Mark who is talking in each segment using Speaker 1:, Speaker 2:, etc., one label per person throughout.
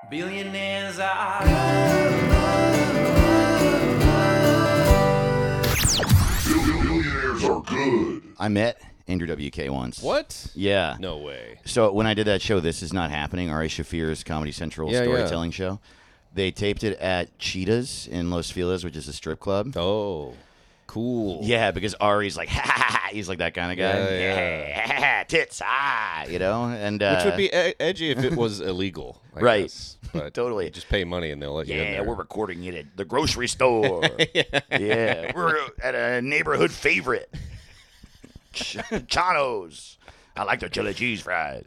Speaker 1: Billionaires are
Speaker 2: Billionaires are good.
Speaker 3: I met Andrew WK once.
Speaker 4: What?
Speaker 3: Yeah.
Speaker 4: No way.
Speaker 3: So when I did that show, This Is Not Happening, Ari Shafir's Comedy Central
Speaker 4: Yeah,
Speaker 3: storytelling show, they taped it at Cheetahs in Los Feliz, which is a strip club.
Speaker 4: Oh, cool.
Speaker 3: Yeah, because Ari's like, ha ha ha, he's like that kind of guy.
Speaker 4: Yeah.
Speaker 3: Tits, you know? And
Speaker 4: Which would be edgy if it was illegal. I
Speaker 3: Right.
Speaker 4: guess. But
Speaker 3: Totally.
Speaker 4: you just pay money and they'll let you in
Speaker 3: yeah,
Speaker 4: there.
Speaker 3: we're recording it at the grocery store. Yeah, we're at a neighborhood favorite. Chano's. I like the chili cheese fries.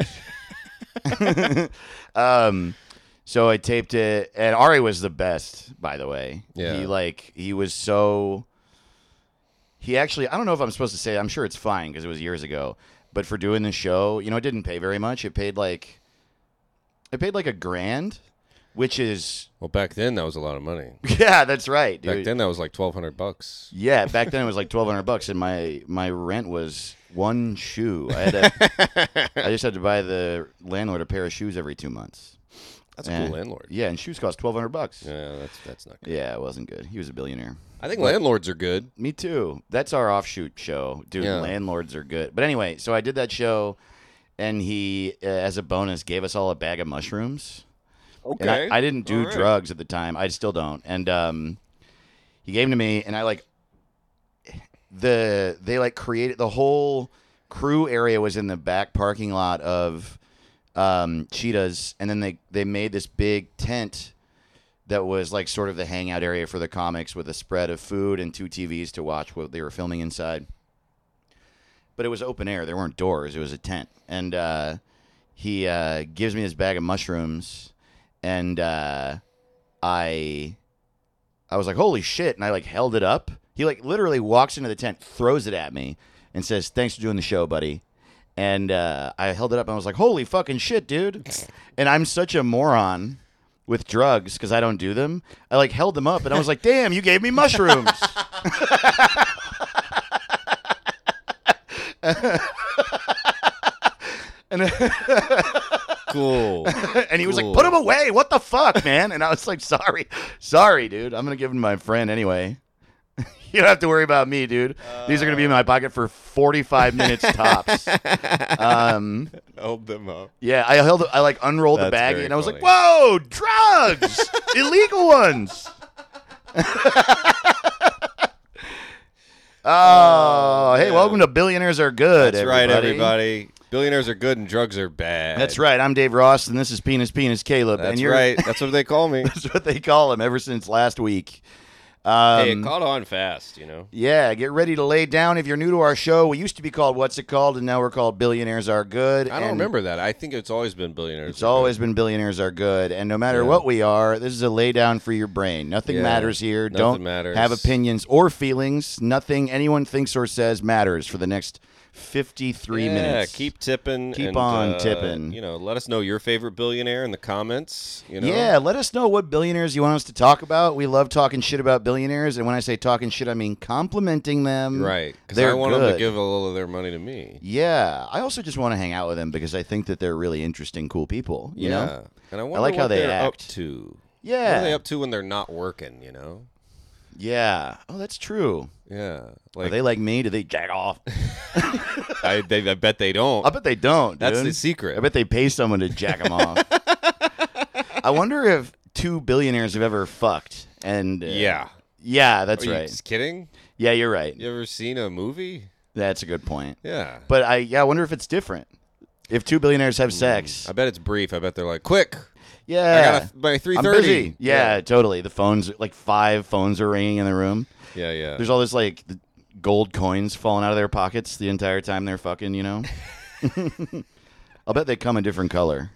Speaker 3: So I taped it, and Ari was the best, by the way.
Speaker 4: Yeah.
Speaker 3: He was so. He actually, I don't know if I'm supposed to say. I'm sure it's fine because it was years ago. But for doing the show, it didn't pay very much. It paid like $1,000, which is
Speaker 4: Well, back then that was a lot of money.
Speaker 3: yeah, that's right, dude.
Speaker 4: Back then that was like $1,200.
Speaker 3: Yeah, back then it was like $1,200, and my rent was one shoe. I just had to buy the landlord a pair of shoes every 2 months.
Speaker 4: That's a cool landlord.
Speaker 3: Yeah, and shoes cost $1,200.
Speaker 4: Yeah, that's not good.
Speaker 3: Yeah, it wasn't good. He was a billionaire.
Speaker 4: I think landlords are good.
Speaker 3: Me too. That's our offshoot show, dude.
Speaker 4: Yeah.
Speaker 3: Landlords are good. But anyway, so I did that show, and he, as a bonus, gave us all a bag of mushrooms.
Speaker 4: Okay.
Speaker 3: And I didn't do
Speaker 4: All right.
Speaker 3: drugs at the time. I still don't. And he gave them to me, and I they created the whole crew area was in the back parking lot of Cheetahs, and then they made this big tent that was like sort of the hangout area for the comics with a spread of food and 2 TVs to watch what they were filming inside. But it was open air. There weren't doors. It was a tent. And he gives me this bag of mushrooms, and I was like, holy shit. And I held it up. He literally walks into the tent, throws it at me, and says, thanks for doing the show, buddy. And I held it up, and I was like, holy fucking shit, dude. And I'm such a moron with drugs because I don't do them. I held them up, and I was like, damn, you gave me mushrooms. And
Speaker 4: Cool.
Speaker 3: and he was like,
Speaker 4: Cool.
Speaker 3: put them away. What the fuck, man? And I was like, sorry, dude. I'm going to give them to my friend anyway. You don't have to worry about me, dude. These are going to be in my pocket for 45 minutes tops.
Speaker 4: Hold them up.
Speaker 3: Yeah, I unrolled the
Speaker 4: That's
Speaker 3: bag,
Speaker 4: very
Speaker 3: and I was like,
Speaker 4: funny.
Speaker 3: whoa, drugs! Illegal ones! Oh, hey,
Speaker 4: man.
Speaker 3: welcome to Billionaires Are Good,
Speaker 4: That's right, everybody. Billionaires are good and drugs are bad.
Speaker 3: That's right. I'm Dave Ross, and this is Penis Caleb.
Speaker 4: That's
Speaker 3: and you're,
Speaker 4: right. That's what they call me.
Speaker 3: That's what they call him ever since last week.
Speaker 4: Hey, it caught on fast,
Speaker 3: Yeah, get ready to lay down. If you're new to our show, we used to be called What's It Called, and now we're called Billionaires Are Good.
Speaker 4: I don't
Speaker 3: and
Speaker 4: remember that. I think it's always been Billionaires.
Speaker 3: It's always been Billionaires Are Good, and no matter what we are, this is a lay down for your brain. Nothing
Speaker 4: Yeah,
Speaker 3: matters here.
Speaker 4: nothing
Speaker 3: Don't
Speaker 4: matters.
Speaker 3: have opinions or feelings. Nothing anyone thinks or says matters for the next 53 minutes.
Speaker 4: Keep tipping.
Speaker 3: Keep
Speaker 4: and,
Speaker 3: on tipping.
Speaker 4: Let us know your favorite billionaire in the comments.
Speaker 3: Yeah, let us know what billionaires you want us to talk about. We love talking shit about billionaires, and when I say talking shit, I mean complimenting them.
Speaker 4: Right. Because
Speaker 3: They're
Speaker 4: I want them
Speaker 3: good.
Speaker 4: to give a little of their money to me.
Speaker 3: Yeah, I also just want to hang out with them because I think that they're really interesting, cool people. You know?
Speaker 4: And I wonder
Speaker 3: like how
Speaker 4: what
Speaker 3: they
Speaker 4: they're up
Speaker 3: act.
Speaker 4: to.
Speaker 3: Yeah.
Speaker 4: What are they up to when they're not working,
Speaker 3: Yeah. Oh, that's true.
Speaker 4: Yeah.
Speaker 3: Are they like me? Do they jack off?
Speaker 4: I bet they don't.
Speaker 3: I bet they don't.
Speaker 4: That's
Speaker 3: dude.
Speaker 4: the secret.
Speaker 3: I bet they pay someone to jack them off. I wonder if 2 billionaires have ever fucked. And
Speaker 4: Yeah.
Speaker 3: yeah, that's
Speaker 4: Are you
Speaker 3: right.
Speaker 4: just kidding?
Speaker 3: Yeah, you're right.
Speaker 4: You ever seen a movie?
Speaker 3: That's a good point.
Speaker 4: Yeah.
Speaker 3: But I wonder if it's different. If 2 billionaires have sex.
Speaker 4: I bet it's brief. I bet they're like, quick.
Speaker 3: Yeah.
Speaker 4: I got by 3:30.
Speaker 3: I'm busy. Yeah, totally. The phones, 5 phones are ringing in the room.
Speaker 4: Yeah.
Speaker 3: There's all this the gold coins falling out of their pockets the entire time they're fucking, I'll bet they come in different color.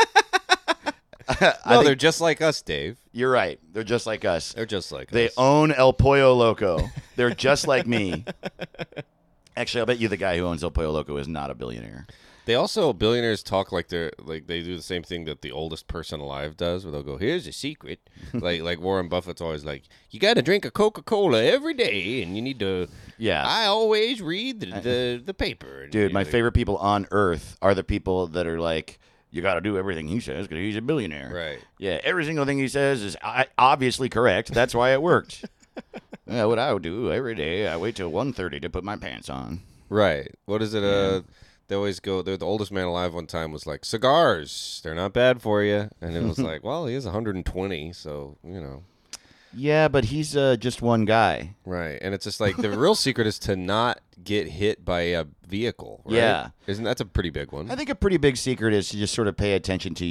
Speaker 4: No, they're just like us, Dave.
Speaker 3: You're right. They're just like us.
Speaker 4: They're just like
Speaker 3: They
Speaker 4: us.
Speaker 3: own El Pollo Loco. They're just like me. Actually, I'll bet you the guy who owns El Pollo Loco is not a billionaire.
Speaker 4: They also, billionaires talk like they do the same thing that the oldest person alive does, where they'll go, here's a secret. like Warren Buffett's always like, you got to drink a Coca-Cola every day, and you need to,
Speaker 3: Yeah.
Speaker 4: I always read the paper. And,
Speaker 3: Dude, my favorite people on Earth are the people that are like, you got to do everything he says because he's a billionaire.
Speaker 4: Right.
Speaker 3: Yeah, every single thing he says is obviously correct. That's why it worked. Yeah, what I would do every day, I wait till 1:30 to put my pants on.
Speaker 4: Right. What is it? They always go. The oldest man alive one time was like, cigars, they're not bad for you. And it was like, well, he is 120, so, you know.
Speaker 3: Yeah, but he's just one guy.
Speaker 4: Right. And it's just like the real secret is to not get hit by a vehicle. Right?
Speaker 3: Yeah.
Speaker 4: Isn't that a pretty big one?
Speaker 3: I think a pretty big secret is to just sort of pay attention to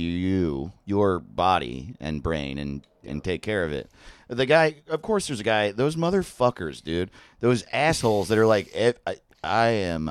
Speaker 3: your body and brain, and take care of it. The guy, of course, there's a guy. Those motherfuckers, dude. Those assholes that are like, I am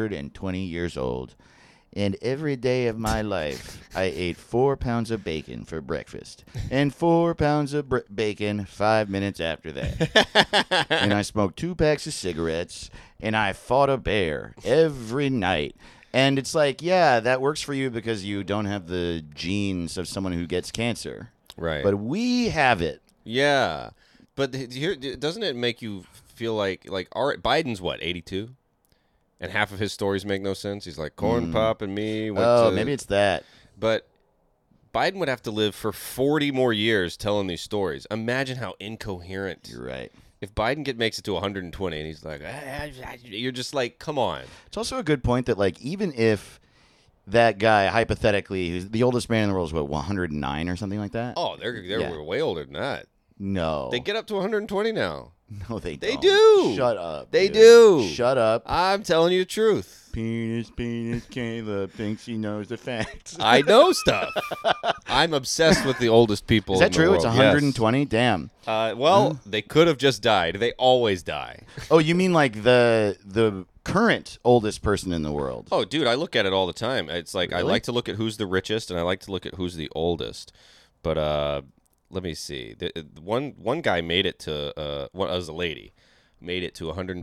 Speaker 3: 120 years old, and every day of my life, I ate 4 pounds of bacon for breakfast, and 4 pounds of bacon 5 minutes after that. And I smoked 2 packs of cigarettes, and I fought a bear every night. And it's like, yeah, that works for you because you don't have the genes of someone who gets cancer.
Speaker 4: Right.
Speaker 3: But we have it.
Speaker 4: Yeah. But here, doesn't it make you feel like Biden's what, 82? And half of his stories make no sense. He's like, Corn Pop and me went to...
Speaker 3: maybe it's that.
Speaker 4: But Biden would have to live for 40 more years telling these stories. Imagine how incoherent.
Speaker 3: You're right.
Speaker 4: If Biden makes it to 120 and he's like, you're just like, come on.
Speaker 3: It's also a good point that, like, even if that guy, hypothetically, who's the oldest man in the world, is what, 109 or something like that?
Speaker 4: Oh, they're way older than that.
Speaker 3: No.
Speaker 4: They get up to 120 now.
Speaker 3: No, they don't.
Speaker 4: They do.
Speaker 3: Shut up.
Speaker 4: They
Speaker 3: dude.
Speaker 4: do.
Speaker 3: Shut up.
Speaker 4: I'm telling you the truth.
Speaker 3: Penis, Caleb thinks he knows the facts.
Speaker 4: I know stuff. I'm obsessed with the oldest people
Speaker 3: Is that
Speaker 4: in the
Speaker 3: true?
Speaker 4: world.
Speaker 3: It's 120? Yes. Damn.
Speaker 4: Well, they could have just died. They always die.
Speaker 3: Oh, you mean like the current oldest person in the world?
Speaker 4: Oh, dude, I look at it all the time. It's like
Speaker 3: Really?
Speaker 4: I like to look at who's the richest, and I like to look at who's the oldest. But let me see. One guy made it to was a lady, made it to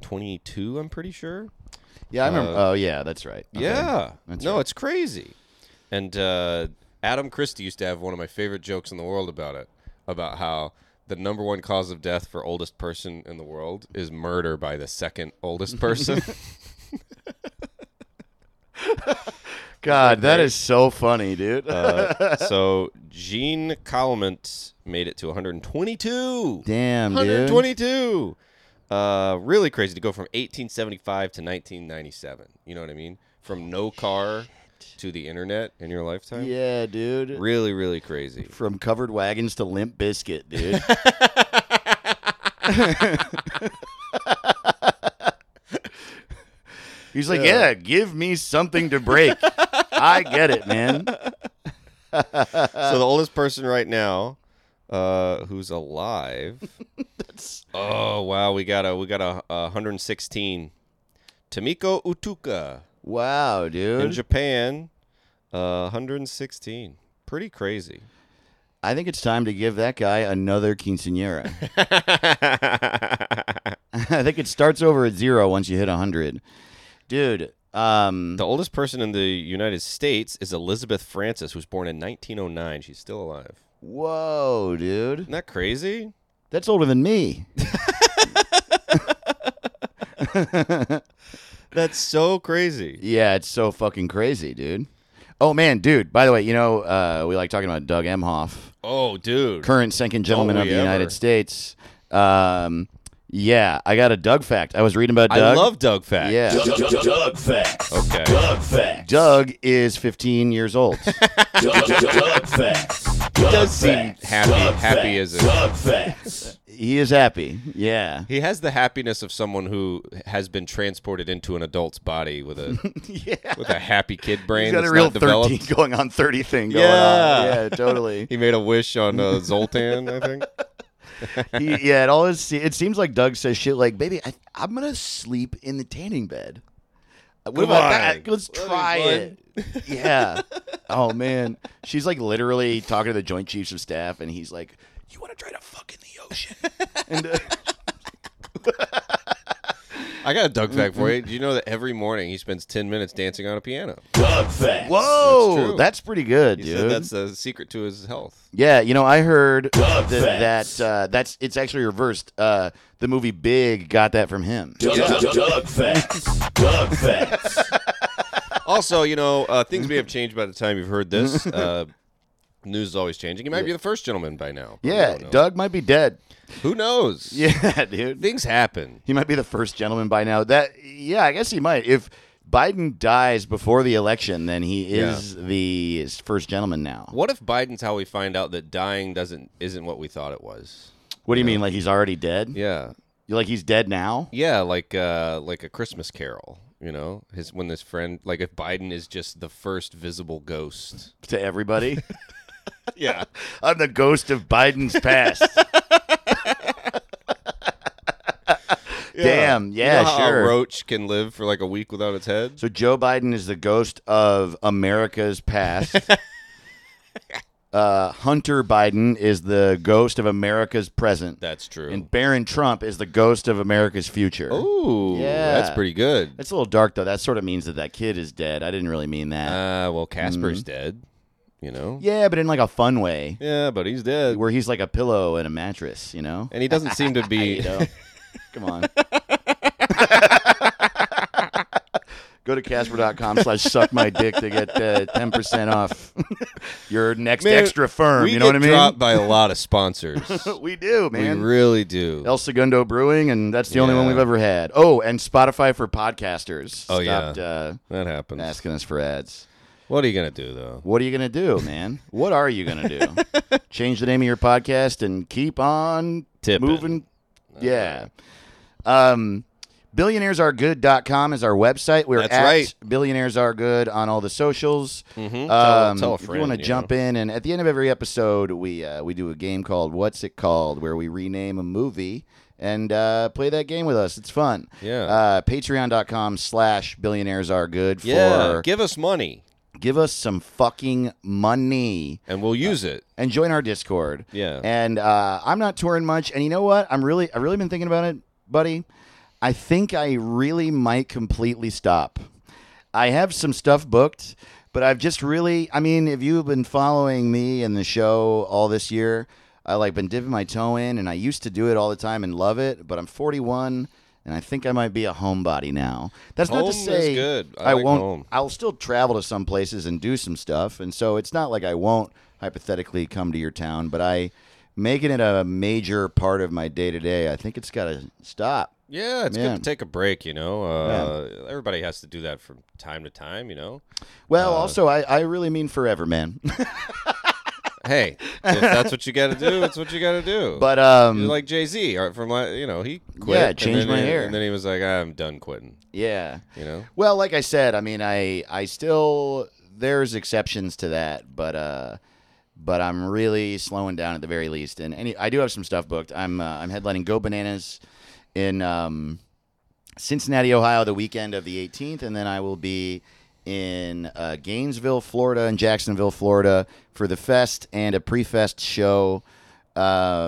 Speaker 4: 122. I'm pretty sure.
Speaker 3: Yeah, I remember. Oh, yeah, that's right. Okay.
Speaker 4: Yeah,
Speaker 3: That's
Speaker 4: no,
Speaker 3: right.
Speaker 4: it's crazy. And Adam Christie used to have one of my favorite jokes in the world about it, about how the number one cause of death for oldest person in the world is murder by the second oldest person.
Speaker 3: God, that is so funny, dude.
Speaker 4: So Gene Calment made it to 122.
Speaker 3: Damn, dude.
Speaker 4: 122. Really crazy to go from 1875 to 1997. You know what I mean? From no car to the internet in your lifetime.
Speaker 3: Yeah, dude.
Speaker 4: Really, really crazy.
Speaker 3: From Covered Wagons to Limp Bizkit, dude. He's like, yeah, give me something to break. I get it, man.
Speaker 4: So the oldest person right now, who's alive. Oh wow, we got a 116. Tomiko Utuka.
Speaker 3: Wow, dude.
Speaker 4: In Japan, 116. Pretty crazy.
Speaker 3: I think it's time to give that guy another quinceañera. I think it starts over at 0 once you hit 100. Dude,
Speaker 4: the oldest person in the United States is Elizabeth Francis, who was born in 1909. She's still alive.
Speaker 3: Whoa, dude.
Speaker 4: Isn't that crazy?
Speaker 3: That's older than me.
Speaker 4: That's so crazy.
Speaker 3: Yeah, it's so fucking crazy, dude. Oh, man, dude. By the way, you know, we like talking about Doug Emhoff.
Speaker 4: Oh, dude.
Speaker 3: Current second gentleman
Speaker 4: Don't
Speaker 3: of
Speaker 4: we
Speaker 3: the United
Speaker 4: ever.
Speaker 3: States. Yeah, I got a Doug fact. I was reading about Doug.
Speaker 4: I love Doug facts.
Speaker 3: Yeah.
Speaker 2: Doug facts.
Speaker 4: Okay.
Speaker 2: Doug facts.
Speaker 3: Doug is 15 years old.
Speaker 2: Doug facts.
Speaker 4: He does seem happy as a...
Speaker 2: Doug facts.
Speaker 3: He is happy. Yeah.
Speaker 4: He has the happiness of someone who has been transported into an adult's body with a
Speaker 3: Yeah.
Speaker 4: with a happy kid brain
Speaker 3: He's got
Speaker 4: that's
Speaker 3: a real
Speaker 4: not developed.
Speaker 3: 13 going on 30 thing going
Speaker 4: Yeah.
Speaker 3: on. Yeah, totally.
Speaker 4: He made a wish on Zoltan, I think.
Speaker 3: It seems like Doug says shit like, baby, I'm going to sleep in the tanning bed. What
Speaker 4: Come
Speaker 3: about
Speaker 4: on.
Speaker 3: that? Let's
Speaker 4: That'd be
Speaker 3: try
Speaker 4: fun.
Speaker 3: it. Yeah. Oh, man. She's like literally talking to the Joint Chiefs of Staff, and he's like, you want to try to fuck in the ocean? And
Speaker 4: I got a Doug fact for you. Do you know that every morning he spends 10 minutes dancing on a piano?
Speaker 2: Doug facts.
Speaker 3: whoa,
Speaker 4: true.
Speaker 3: that's pretty good,
Speaker 4: He
Speaker 3: dude.
Speaker 4: said that's the secret to his health.
Speaker 3: Yeah, you know, I heard
Speaker 2: Doug
Speaker 3: that's it's actually reversed. The movie Big got that from him.
Speaker 2: Doug facts. Doug facts.
Speaker 4: Also, things may have changed by the time you've heard this. News is always changing. He might be the first gentleman by now.
Speaker 3: Yeah, Doug might be dead.
Speaker 4: Who knows?
Speaker 3: Yeah, dude.
Speaker 4: Things happen.
Speaker 3: He might be the first gentleman by now. I guess he might. If Biden dies before the election, then he is the first gentleman now.
Speaker 4: What if Biden's how we find out that dying isn't what we thought it was?
Speaker 3: What do you mean, like he's already dead?
Speaker 4: Yeah.
Speaker 3: You're like he's dead now?
Speaker 4: Yeah, like a Christmas Carol. When this friend, like if Biden is just the first visible ghost
Speaker 3: To everybody?
Speaker 4: Yeah.
Speaker 3: I'm the ghost of Biden's past. Damn, yeah,
Speaker 4: You know how
Speaker 3: sure.
Speaker 4: a roach can live for like a week without its head?
Speaker 3: So Joe Biden is the ghost of America's past. Hunter Biden is the ghost of America's present.
Speaker 4: That's true.
Speaker 3: And Barron Trump is the ghost of America's future.
Speaker 4: Ooh,
Speaker 3: Yeah.
Speaker 4: that's pretty good.
Speaker 3: It's a little dark, though. That sort of means that kid is dead. I didn't really mean that.
Speaker 4: Well, Casper's dead,
Speaker 3: Yeah, but in like a fun way,
Speaker 4: Yeah, but he's dead.
Speaker 3: where he's like a pillow and a mattress,
Speaker 4: And he doesn't seem to be...
Speaker 3: Come on. Go to Casper.com/suck my dick to get 10% off your next
Speaker 4: Man,
Speaker 3: extra firm.
Speaker 4: We
Speaker 3: You know what I
Speaker 4: get
Speaker 3: mean?
Speaker 4: dropped by a lot of sponsors.
Speaker 3: We do, man.
Speaker 4: We really do.
Speaker 3: El Segundo Brewing, and that's the only one
Speaker 4: Yeah.
Speaker 3: we've ever had. Oh, and Spotify for podcasters.
Speaker 4: Oh, yeah.
Speaker 3: Stopped
Speaker 4: That happens.
Speaker 3: asking us for ads.
Speaker 4: What are you going to do, though?
Speaker 3: What are you going to do, man? What are you going to do? Change the name of your podcast and keep on
Speaker 4: Tipping.
Speaker 3: moving. Yeah. BillionairesAreGood.com is our website. We're
Speaker 4: That's
Speaker 3: at
Speaker 4: right.
Speaker 3: Billionaires Are Good on all the socials.
Speaker 4: Mhm. Tell a
Speaker 3: If you
Speaker 4: friend,
Speaker 3: want to
Speaker 4: you
Speaker 3: jump in, and at the end of every episode, we do a game called What's It Called, where we rename a movie and play that game with us. It's fun.
Speaker 4: Yeah.
Speaker 3: Patreon.com/BillionairesAreGood
Speaker 4: Yeah, give us money,
Speaker 3: give us some fucking money.
Speaker 4: and we'll use it.
Speaker 3: And join our Discord.
Speaker 4: Yeah.
Speaker 3: And I'm not touring much. And you know what? I've really been thinking about it, buddy. I think I really might completely stop. I have some stuff booked, but I've just really, if you've been following me and the show all this year, I been dipping my toe in, and I used to do it all the time and love it, but I'm 41 and I think I might be a homebody now. That's not
Speaker 4: Home
Speaker 3: to
Speaker 4: is
Speaker 3: say
Speaker 4: good. I like
Speaker 3: won't.
Speaker 4: home.
Speaker 3: I'll still travel to some places and do some stuff, and so it's not like I won't hypothetically come to your town, but making it a major part of my day to day. I think it's got to stop.
Speaker 4: Yeah, it's
Speaker 3: Yeah.
Speaker 4: good to take a break, Everybody has to do that from time to time,
Speaker 3: Well, also, I really mean forever, man.
Speaker 4: Hey, if that's what you got to do, it's what you got to do.
Speaker 3: But
Speaker 4: You're like Jay-Z, he quit.
Speaker 3: Yeah,
Speaker 4: and
Speaker 3: changed
Speaker 4: then
Speaker 3: my
Speaker 4: he-
Speaker 3: hair.
Speaker 4: And then he was like, I'm done quitting,
Speaker 3: yeah.
Speaker 4: you know?
Speaker 3: Well, like I said, I still there's exceptions to that, but I'm really slowing down at the very least. And I do have some stuff booked. I'm headlining Go Bananas in Cincinnati, Ohio, the weekend of the 18th, and then I will be in Gainesville, Florida, and Jacksonville, Florida for the fest and a pre-fest show. At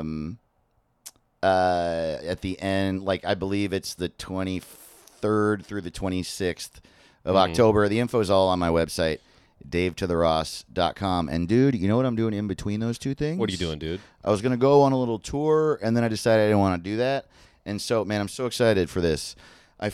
Speaker 3: the end, I believe it's the 23rd through the 26th of October. The info is all on my website, davetotheross.com. And, dude, you know what I'm doing in between those two things?
Speaker 4: What are you doing, dude?
Speaker 3: I was going to go on a little tour, and then I decided I didn't want to do that. And so, man, I'm so excited for this. I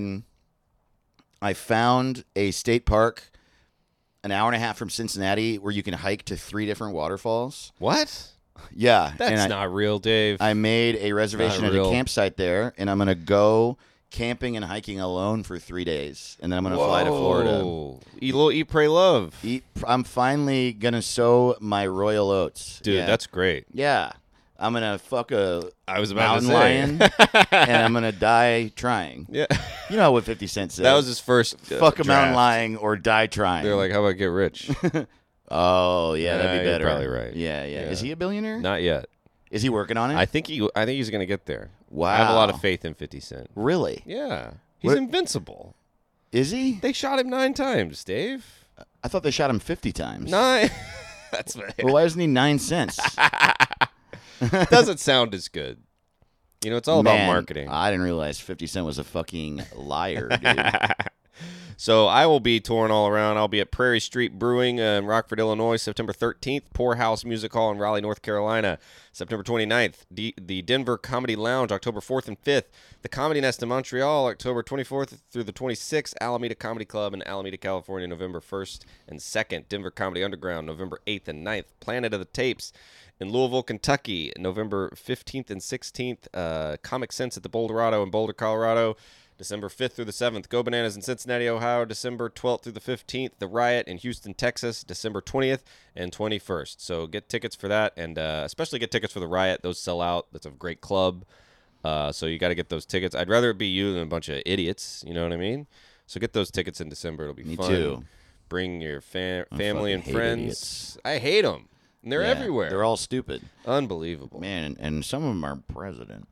Speaker 3: found a state park an hour and a half from Cincinnati where you can hike to 3 different waterfalls.
Speaker 4: What?
Speaker 3: Yeah.
Speaker 4: That's not real, Dave.
Speaker 3: I made a reservation
Speaker 4: Not
Speaker 3: at a
Speaker 4: real.
Speaker 3: campsite there, and I'm going to go camping and hiking alone for 3 days. And then I'm going to fly to Florida.
Speaker 4: Whoa. Eat, pray, love.
Speaker 3: I'm finally going to sow my royal oats.
Speaker 4: Dude,
Speaker 3: Yeah.
Speaker 4: that's great.
Speaker 3: Yeah. I'm going to fuck a
Speaker 4: I was about to
Speaker 3: mountain
Speaker 4: say.
Speaker 3: lion, and I'm going to die trying.
Speaker 4: Yeah.
Speaker 3: You know what 50 Cent said.
Speaker 4: That was his first
Speaker 3: fuck a mountain
Speaker 4: draft.
Speaker 3: lion or die trying.
Speaker 4: They're like, how about get rich?
Speaker 3: oh, yeah, that'd be
Speaker 4: you're
Speaker 3: better.
Speaker 4: probably right.
Speaker 3: Yeah.
Speaker 4: Yeah.
Speaker 3: Is he a billionaire?
Speaker 4: Not yet.
Speaker 3: Is he working on it?
Speaker 4: I think he's going to get there.
Speaker 3: Wow.
Speaker 4: I have a lot of faith in 50 Cent.
Speaker 3: Really?
Speaker 4: Yeah. He's
Speaker 3: What-
Speaker 4: invincible.
Speaker 3: Is he?
Speaker 4: They shot him 9 times, Dave.
Speaker 3: I thought they shot him 50 times.
Speaker 4: 9. That's right.
Speaker 3: Well, why isn't he 9 cents?
Speaker 4: Doesn't sound as good. It's all
Speaker 3: Man,
Speaker 4: about marketing.
Speaker 3: I didn't realize 50 Cent was a fucking liar, dude.
Speaker 4: So I will be touring all around. I'll be at Prairie Street Brewing in Rockford, Illinois, September 13th. Poorhouse Music Hall in Raleigh, North Carolina, September 29th. The Denver Comedy Lounge, October 4th and 5th. The Comedy Nest in Montreal, October 24th through the 26th. Alameda Comedy Club in Alameda, California, November 1st and 2nd. Denver Comedy Underground, November 8th and 9th. Planet of the Tapes in Louisville, Kentucky, November 15th and 16th. Comic Sense at the Boulderado in Boulder, Colorado, December 5th through the 7th. Go Bananas in Cincinnati, Ohio, December 12th through the 15th. The Riot in Houston, Texas, December 20th and 21st. So get tickets for that, and especially get tickets for the Riot. Those sell out. That's a great club. So you got to get those tickets. I'd rather it be you than a bunch of idiots. You know what I mean? So get those tickets in December. It'll be
Speaker 3: Me
Speaker 4: fun.
Speaker 3: too.
Speaker 4: Bring your family
Speaker 3: fucking
Speaker 4: and
Speaker 3: hate
Speaker 4: friends.
Speaker 3: idiots.
Speaker 4: I hate them. And they're
Speaker 3: Yeah,
Speaker 4: everywhere.
Speaker 3: They're all stupid.
Speaker 4: Unbelievable.
Speaker 3: Man, and some of them are president.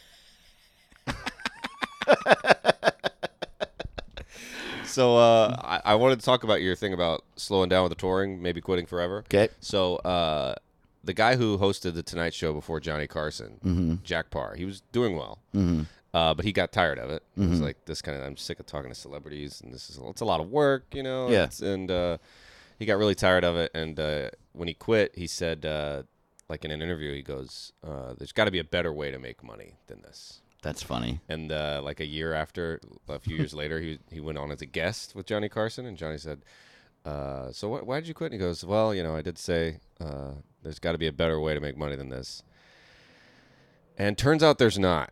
Speaker 4: So I wanted to talk about your thing about slowing down with the touring, maybe quitting forever.
Speaker 3: Okay.
Speaker 4: So the guy who hosted the Tonight Show before Johnny Carson, Jack Parr, he was doing well, but he got tired of it. He was like, "This kind of, I'm sick of talking to celebrities, and it's a lot of work, you know."
Speaker 3: Yeah.
Speaker 4: And he got really tired of it, and when he quit, he said, like in an interview, he goes, "There's got to be a better way to make money than this."
Speaker 3: That's funny.
Speaker 4: And like a few years later, he went on as a guest with Johnny Carson, and Johnny said, "So why did you quit?" And he goes, "Well, I did say there's got to be a better way to make money than this." And turns out there's not.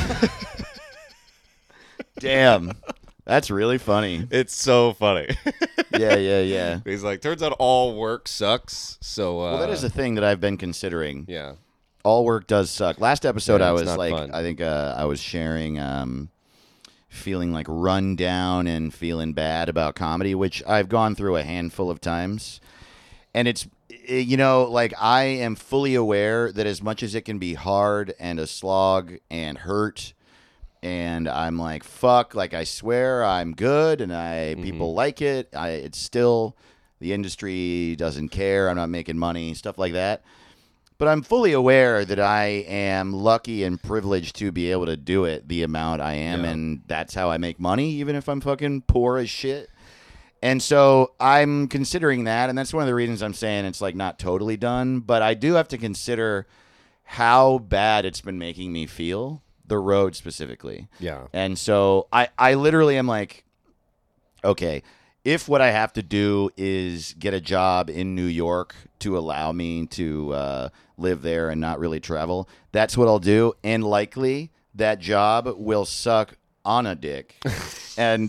Speaker 3: Damn. That's really funny.
Speaker 4: It's so funny.
Speaker 3: Yeah.
Speaker 4: He's like, turns out all work sucks. So
Speaker 3: Well, that is a thing that I've been considering.
Speaker 4: yeah.
Speaker 3: All work does suck. Last episode,
Speaker 4: Yeah,
Speaker 3: I
Speaker 4: it's
Speaker 3: was
Speaker 4: not
Speaker 3: like,
Speaker 4: fun.
Speaker 3: I think I was sharing feeling like run down and feeling bad about comedy, which I've gone through a handful of times. And it's, like I am fully aware that as much as it can be hard and a slog and hurt, and I'm like, fuck, like I swear I'm good and people like it. It's still, the industry doesn't care. I'm not making money, stuff like that. But I'm fully aware that I am lucky and privileged to be able to do it the amount I am,
Speaker 4: Yeah.
Speaker 3: and that's how I make money, even if I'm fucking poor as shit. And so I'm considering that, and that's one of the reasons I'm saying it's like not totally done, but I do have to consider how bad it's been making me feel, the road specifically.
Speaker 4: Yeah.
Speaker 3: And so I literally am like, okay, if what I have to do is get a job in New York to allow me to live there and not really travel, that's what I'll do. And likely that job will suck on a dick. And,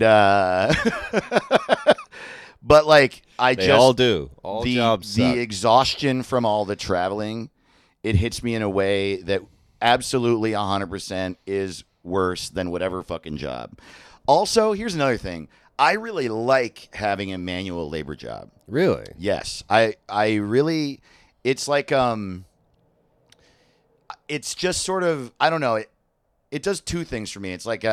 Speaker 3: but like,
Speaker 4: They all do. All
Speaker 3: the,
Speaker 4: jobs
Speaker 3: the
Speaker 4: suck.
Speaker 3: exhaustion from all the traveling, it hits me in a way that absolutely 100% is worse than whatever fucking job. Also, here's another thing. I really like having a manual labor job.
Speaker 4: Really?
Speaker 3: Yes. I really, it's like, it's just sort of, I don't know. It does two things for me. It's like,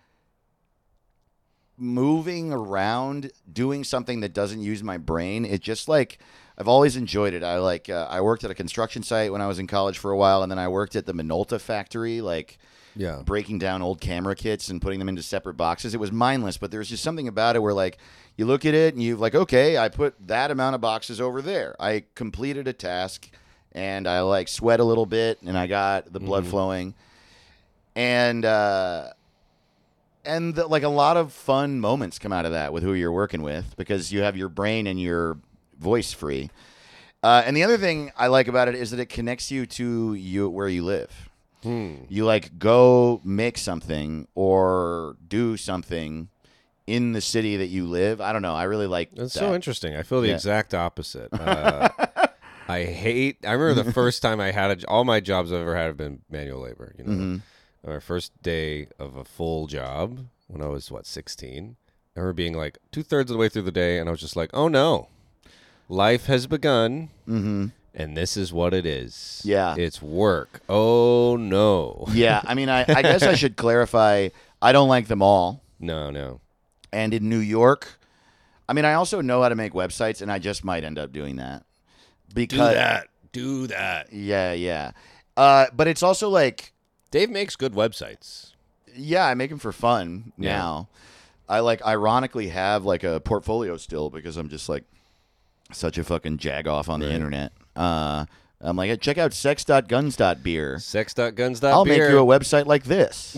Speaker 3: moving around, doing something that doesn't use my brain. It just like, I've always enjoyed it. I worked at a construction site when I was in college for a while, and then I worked at the Minolta factory, like
Speaker 4: Yeah.
Speaker 3: breaking down old camera kits and putting them into separate boxes. It was mindless, but there's just something about it where like you look at it and you're like, okay, I put that amount of boxes over there. I completed a task, and I like sweat a little bit, and I got the blood flowing, and like a lot of fun moments come out of that with who you're working with, because you have your brain and your voice free. And the other thing I like about it is that it connects you to where you live. You like go make something or do something in the city that you live. I don't know. I really like
Speaker 4: That's
Speaker 3: that.
Speaker 4: so interesting. I feel the
Speaker 3: Yeah.
Speaker 4: exact opposite. I remember the first time I had all my jobs I've ever had have been manual labor. My first day of a full job when I was 16. I remember being like 2/3 of the way through the day, and I was just like, "Oh no, life has begun, and this is what it is.
Speaker 3: Yeah.
Speaker 4: It's work. Oh no,
Speaker 3: Yeah, I mean, I guess I should clarify. I don't like them all.
Speaker 4: no."
Speaker 3: And in New York, I mean, I also know how to make websites, and I just might end up doing that. Because
Speaker 4: Do that.
Speaker 3: Yeah. But it's also like,
Speaker 4: Dave makes good websites.
Speaker 3: yeah, I make them for fun
Speaker 4: Yeah.
Speaker 3: now. I like ironically have like a portfolio still because I'm just like such a fucking jagoff on the internet. I'm like, check out sex.guns.beer.
Speaker 4: Sex.guns.beer.
Speaker 3: I'll make you a website like this.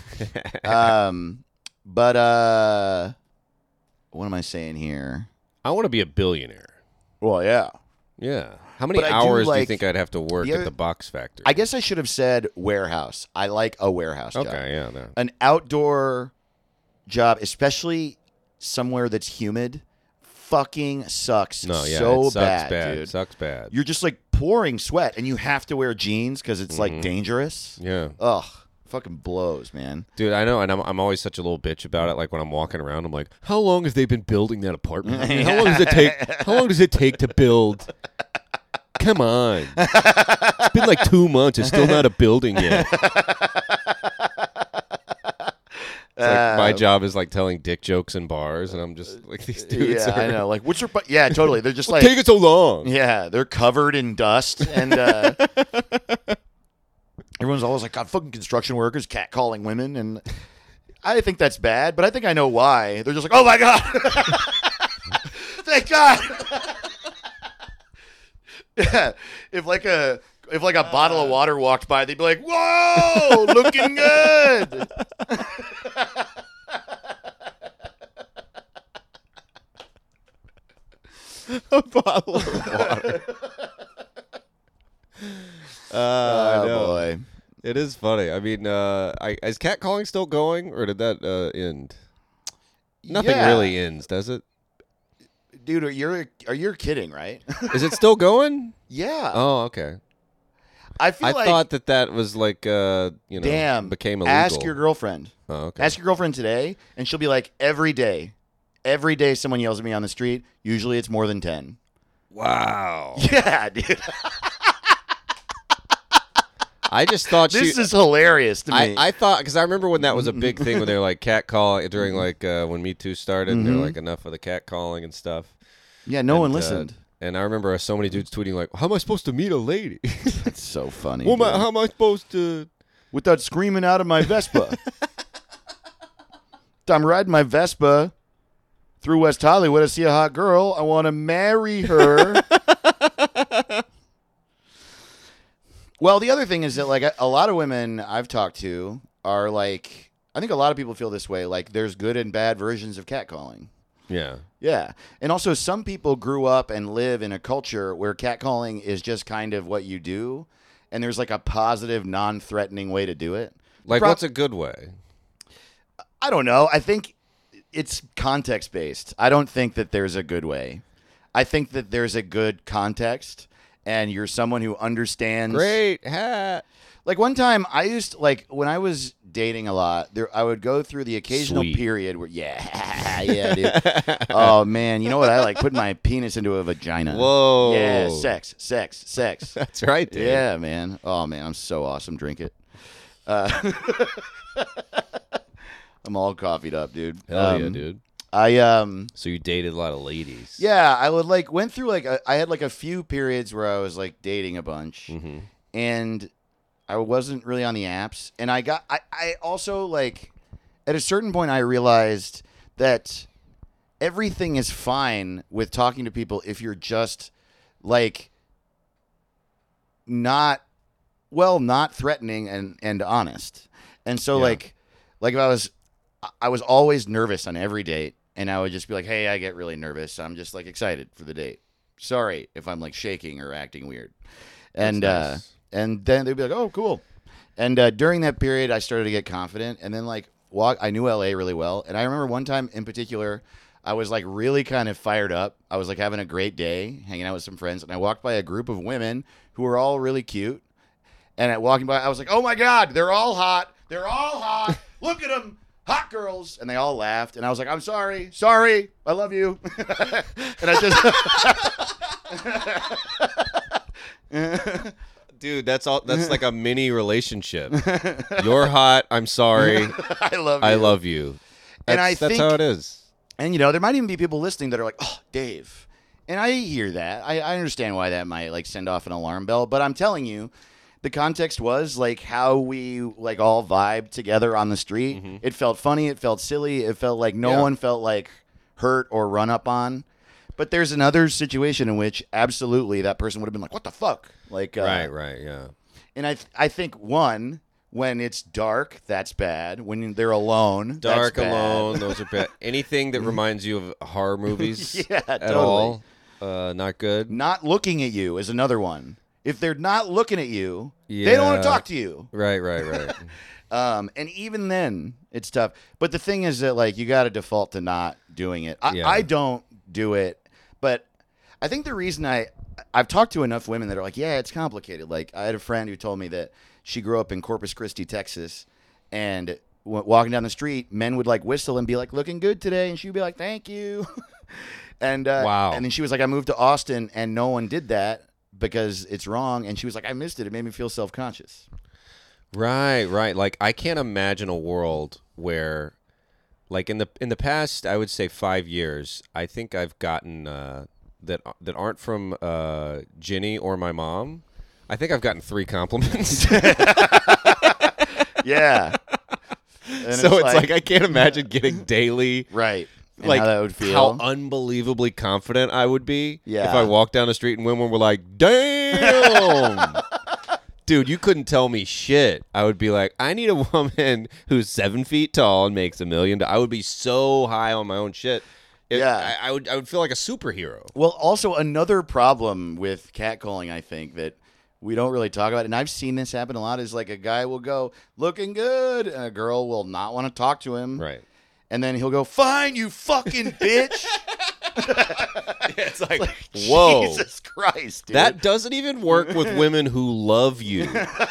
Speaker 3: But what am I saying here?
Speaker 4: I want to be a billionaire.
Speaker 3: Well, yeah.
Speaker 4: Yeah. How many
Speaker 3: But I do
Speaker 4: hours do you
Speaker 3: like-
Speaker 4: think I'd have to work
Speaker 3: the
Speaker 4: at
Speaker 3: other-
Speaker 4: the box factory?
Speaker 3: I guess I should have said warehouse. I like a warehouse job.
Speaker 4: Okay, yeah, no.
Speaker 3: An outdoor job, especially somewhere that's humid, fucking sucks
Speaker 4: No, yeah,
Speaker 3: so
Speaker 4: it sucks
Speaker 3: bad, dude.
Speaker 4: Sucks bad.
Speaker 3: You're just like pouring sweat, and you have to wear jeans because it's like dangerous.
Speaker 4: Yeah.
Speaker 3: Ugh, fucking blows, man.
Speaker 4: Dude, I know, and I'm always such a little bitch about it. Like when I'm walking around, I'm like, "How long have they been building that apartment? I mean, how long does it take? How long does it take to build? Come on, it's been like 2 months. It's still not a building yet." It's like my job is like telling dick jokes in bars, and I'm just like these dudes.
Speaker 3: Yeah, I know. Like, what's your? Yeah, totally. They're just like,
Speaker 4: Taking so long.
Speaker 3: yeah, they're covered in dust, and everyone's always like, God, fucking construction workers catcalling women, and I think that's bad, but I think I know why. They're just like, oh my God, thank God. Yeah, if like a bottle of water walked by, they'd be like, whoa, looking good.
Speaker 4: A bottle of water. I
Speaker 3: Oh
Speaker 4: know.
Speaker 3: boy.
Speaker 4: It is funny. I mean, is catcalling still going, or did that end? Nothing
Speaker 3: Yeah.
Speaker 4: really ends, does it?
Speaker 3: Dude, are you kidding, right?
Speaker 4: Is it still going?
Speaker 3: Yeah.
Speaker 4: Oh, okay.
Speaker 3: I feel
Speaker 4: I
Speaker 3: like
Speaker 4: thought that was like,
Speaker 3: damn,
Speaker 4: became illegal.
Speaker 3: ask your girlfriend.
Speaker 4: Oh, okay.
Speaker 3: Ask your girlfriend today, and she'll be like, every day someone yells at me on the street. Usually it's more than 10.
Speaker 4: Wow.
Speaker 3: Yeah, dude.
Speaker 4: I just thought
Speaker 3: This is hilarious to me.
Speaker 4: I thought, because I remember when that was a big thing when they were like catcalling during like when Me Too started, and they're like enough of the catcalling and stuff.
Speaker 3: yeah, no one
Speaker 4: And,
Speaker 3: listened.
Speaker 4: And I remember so many dudes tweeting like, "How am I supposed to meet a lady?
Speaker 3: That's so funny.
Speaker 4: Well,
Speaker 3: dude.
Speaker 4: how am I supposed to?"
Speaker 3: Without screaming out of my Vespa. I'm riding my Vespa through West Hollywood. I see a hot girl. I want to marry her. Well, the other thing is that like a lot of women I've talked to are like, I think a lot of people feel this way. Like there's good and bad versions of catcalling.
Speaker 4: Yeah.
Speaker 3: Yeah. And also some people grew up and live in a culture where catcalling is just kind of what you do. And there's like a positive, non-threatening way to do it.
Speaker 4: Like, what's a good way?
Speaker 3: I don't know. I think it's context-based. I don't think that there's a good way. I think that there's a good context, and you're someone who understands.
Speaker 4: Great hat.
Speaker 3: Like one time, I used like when I was dating a lot, I would go through the occasional
Speaker 4: Sweet.
Speaker 3: period where yeah, dude. Oh man, you know what I like? Putting my penis into a vagina.
Speaker 4: Whoa.
Speaker 3: Yeah, sex.
Speaker 4: That's right, dude.
Speaker 3: Yeah, man. Oh man, I'm so awesome. Drink it. I'm all coffeeed up, dude.
Speaker 4: Hell yeah, dude.
Speaker 3: So
Speaker 4: you dated a lot of ladies.
Speaker 3: yeah, I would like went through like I had like a few periods where I was like dating a bunch, and I wasn't really on the apps, and I also like at a certain point I realized that everything is fine with talking to people if you're just like not threatening and honest. And so
Speaker 4: Yeah.
Speaker 3: like if I was always nervous on every date, and I would just be like, hey, I get really nervous. I'm just like excited for the date. Sorry if I'm like shaking or acting weird. And
Speaker 4: nice.
Speaker 3: and then they'd be like, oh, cool. And during that period, I started to get confident. And then like I knew LA really well. And I remember one time in particular, I was like really kind of fired up. I was like having a great day, hanging out with some friends. And I walked by a group of women who were all really cute. And at walking by, I was like, oh my God, they're all hot. They're all hot. Look at them. Hot girls. And they all laughed. And I was like, I'm sorry. Sorry. I love you. And I just...
Speaker 4: Dude, that's like a mini relationship. You're hot. I'm sorry.
Speaker 3: I love you.
Speaker 4: I love you.
Speaker 3: And
Speaker 4: That's
Speaker 3: I think-
Speaker 4: how it is.
Speaker 3: And, you know, there might even be people listening that are like, oh, Dave. And I hear that. I understand why that might, like, send off an alarm bell. But I'm telling you the context was like how we like all vibed together on the street. It felt funny. It felt silly. It felt like no one felt like hurt or run up on. But there's another situation in which absolutely that person would have been like, "What the fuck?" Like,
Speaker 4: right, yeah.
Speaker 3: And I think one, when it's dark, that's bad. When they're alone,
Speaker 4: Dark,
Speaker 3: that's bad.
Speaker 4: alone, those are bad. Anything that reminds you of horror movies
Speaker 3: Yeah,
Speaker 4: at
Speaker 3: totally.
Speaker 4: all, not good.
Speaker 3: Not looking at you is another one. If they're not looking at you, they
Speaker 4: Yeah.
Speaker 3: don't want to talk to you.
Speaker 4: Right.
Speaker 3: And even then, it's tough. But the thing is that like you got to default to not doing it.
Speaker 4: Yeah.
Speaker 3: I don't do it, but I think the reason I've talked to enough women that are like, yeah, it's complicated. Like I had a friend who told me that she grew up in Corpus Christi, Texas, and walking down the street, men would like whistle and be like, "Looking good today," and she'd be like, "Thank you." And
Speaker 4: Wow.
Speaker 3: And then she was like, "I moved to Austin, and no one did that because it's wrong." And she was like, "I missed it. It made me feel self-conscious."
Speaker 4: Right. Like I can't imagine a world where, like in the past, I would say 5 years, I think I've gotten that aren't from Ginny or my mom. I think I've gotten 3 compliments.
Speaker 3: Yeah. And
Speaker 4: So it's like I can't imagine getting daily.
Speaker 3: right. And
Speaker 4: Like
Speaker 3: how that would feel.
Speaker 4: how unbelievably confident I would be
Speaker 3: Yeah.
Speaker 4: if I walked down the street and women were like, "Damn, dude, you couldn't tell me shit." I would be like, "I need a woman who's 7 feet tall and makes $1 million." I would be so high on my own shit.
Speaker 3: Yeah.
Speaker 4: I would feel like a superhero.
Speaker 3: Well, also another problem with catcalling, I think, that we don't really talk about, and I've seen this happen a lot, is like a guy will go, "Looking good," and a girl will not want to talk to him.
Speaker 4: Right.
Speaker 3: And then he'll go, "Fine, you fucking bitch."
Speaker 4: It's like,
Speaker 3: Like,
Speaker 4: whoa.
Speaker 3: Jesus Christ, dude.
Speaker 4: That doesn't even work with women who love you.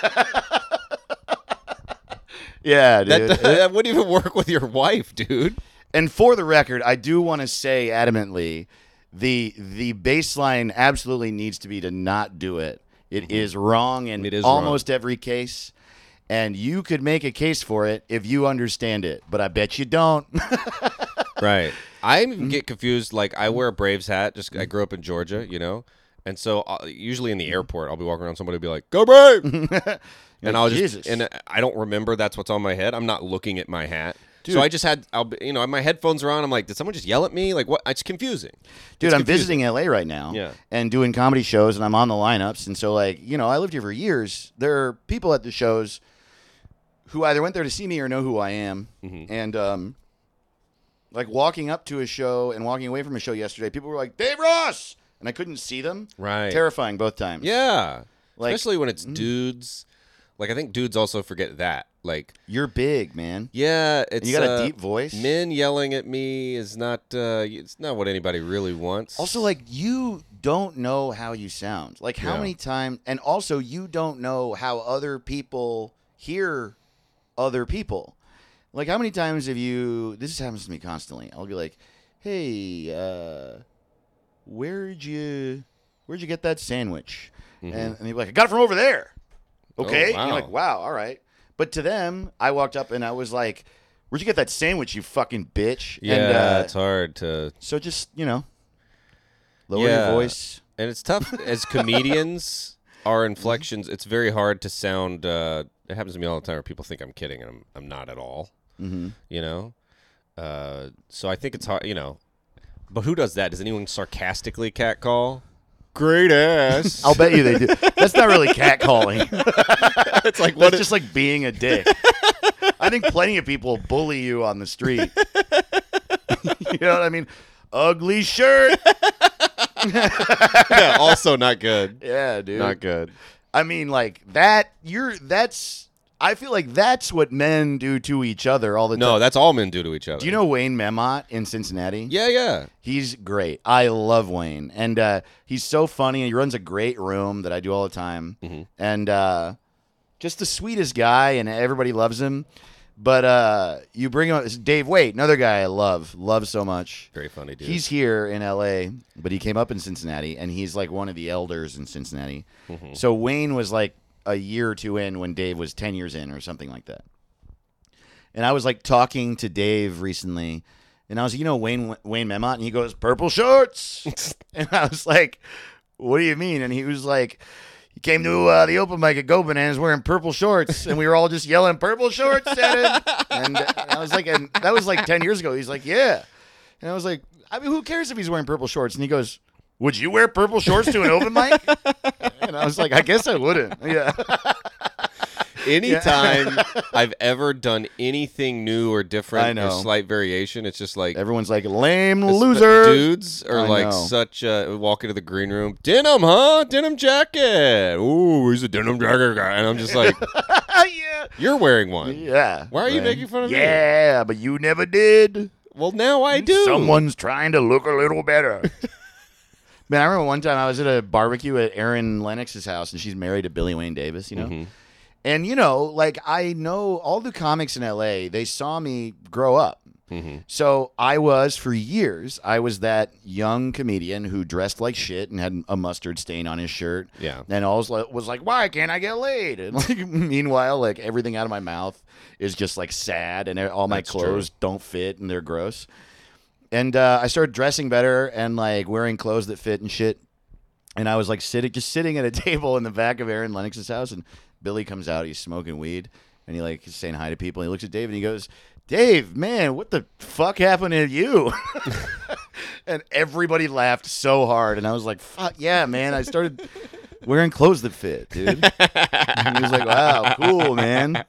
Speaker 3: yeah, dude.
Speaker 4: That wouldn't even work with your wife, dude.
Speaker 3: And for the record, I do want to say adamantly, the baseline absolutely needs to be to not do it. It is wrong in
Speaker 4: It is
Speaker 3: almost every case. And you could make a case for it if you understand it, but I bet you don't.
Speaker 4: Right. I even get confused. Like, I wear a Braves hat. Just I grew up in Georgia, you know? And so usually in the airport, I'll be walking around, somebody will be like, "Go Braves!" And I'll just,
Speaker 3: Jesus.
Speaker 4: and I don't remember that's what's on my head. I'm not looking at my hat. So I just had, my headphones are on. I'm like, did someone just yell at me? Like, what? It's confusing.
Speaker 3: Dude,
Speaker 4: It's
Speaker 3: I'm
Speaker 4: confusing.
Speaker 3: visiting LA right now
Speaker 4: Yeah.
Speaker 3: and doing comedy shows, and I'm on the lineups. And so, like, I lived here for years. There are people at the shows who either went there to see me or know who I am.
Speaker 4: Mm-hmm.
Speaker 3: And, like, walking up to a show and walking away from a show yesterday, people were like, "Dave Ross!" And I couldn't see them.
Speaker 4: Right.
Speaker 3: Terrifying both times.
Speaker 4: Yeah.
Speaker 3: Like-
Speaker 4: Especially when it's dudes. Like, I think dudes also forget that. Like,
Speaker 3: You're big, man.
Speaker 4: yeah, it's
Speaker 3: And you got a deep voice.
Speaker 4: Men yelling at me is not. It's not what anybody really wants.
Speaker 3: Also, like, you don't know how you sound. Like, how
Speaker 4: Yeah.
Speaker 3: many times, and also, you don't know how other people hear other people. Like, how many times have you, this happens to me constantly. I'll be like, "Hey, where'd you get that sandwich?" And they'll be like, "I got it from over there." Okay.
Speaker 4: wow.
Speaker 3: And you're like, "Wow, all right." But to them, I walked up and I was like, "Where'd you get that sandwich, you fucking bitch?"
Speaker 4: yeah,
Speaker 3: And,
Speaker 4: it's hard to.
Speaker 3: so just, lower
Speaker 4: Yeah.
Speaker 3: your voice.
Speaker 4: And it's tough as comedians. Our inflections. It's very hard to sound. It happens to me all the time where people think I'm kidding, and I'm not at all.
Speaker 3: Mm-hmm.
Speaker 4: You know. So I think it's hard. But who does that? Does anyone sarcastically catcall? Great ass.
Speaker 3: I'll bet you they do. That's not really catcalling.
Speaker 4: It's like
Speaker 3: That's just like being a dick. I think plenty of people bully you on the street. You know what I mean? Ugly shirt.
Speaker 4: Yeah, also not good.
Speaker 3: Yeah, dude.
Speaker 4: Not good.
Speaker 3: I mean, like that. I feel like that's what men do to each other all the
Speaker 4: No,
Speaker 3: time.
Speaker 4: that's all men do to each other.
Speaker 3: Do you know Wayne Memott in Cincinnati?
Speaker 4: Yeah.
Speaker 3: He's great. I love Wayne. And he's so funny. And he runs a great room that I do all the time.
Speaker 4: Mm-hmm.
Speaker 3: And just the sweetest guy, and everybody loves him. But you bring him, Dave Waite, another guy I love so much.
Speaker 4: Very funny dude.
Speaker 3: He's here in L.A., but he came up in Cincinnati, and he's like one of the elders in Cincinnati.
Speaker 4: Mm-hmm.
Speaker 3: So Wayne was like a year or two in when Dave was 10 years in or something like that. And I was like talking to Dave recently, and I was like, Wayne Memott? And he goes, "Purple shorts." And I was like, "What do you mean?" And he was like, he came to the open mic at Go Bananas wearing purple shorts, and we were all just yelling purple shorts at him. And I was like, and that was like 10 years ago. He's like, yeah. And I was like, I mean, who cares if he's wearing purple shorts? And he goes, would you wear purple shorts to an open mic? And I was like, I guess I wouldn't. Yeah.
Speaker 4: Anytime I've ever done anything new or different
Speaker 3: I know.
Speaker 4: or slight variation, it's just like
Speaker 3: Everyone's like, lame loser.
Speaker 4: dudes are
Speaker 3: I
Speaker 4: like
Speaker 3: know.
Speaker 4: such walk into the green room, denim, huh? Denim jacket. Ooh, he's a denim jacket guy. And I'm just like,
Speaker 3: Yeah.
Speaker 4: you're wearing one.
Speaker 3: Yeah.
Speaker 4: Why are you
Speaker 3: Right.
Speaker 4: making fun of me?
Speaker 3: Yeah, but you never did.
Speaker 4: Well, now I do.
Speaker 3: Someone's trying to look a little better. Man, I remember one time I was at a barbecue at Erin Lennox's house, and she's married to Billy Wayne Davis, you know?
Speaker 4: Mm-hmm.
Speaker 3: And, you know, like, I know all the comics in L.A., they saw me grow up.
Speaker 4: Mm-hmm.
Speaker 3: So I was, for years, I was that young comedian who dressed like shit and had a mustard stain on his shirt.
Speaker 4: Yeah.
Speaker 3: And always was like, why can't I get laid? And like, meanwhile, like, everything out of my mouth is just like sad, and all my
Speaker 4: That's
Speaker 3: clothes don't fit, and they're gross. And I started dressing better and like wearing clothes that fit and shit. And I was like sitting at a table in the back of Erin Lennox's house, and Billy comes out. He's smoking weed, and he like is saying hi to people. And he looks at Dave, and he goes, "Dave, man, what the fuck happened to you?" And everybody laughed so hard, and I was like, "Fuck yeah, man!" I started wearing clothes that fit, dude. And he was like, "Wow, cool, man."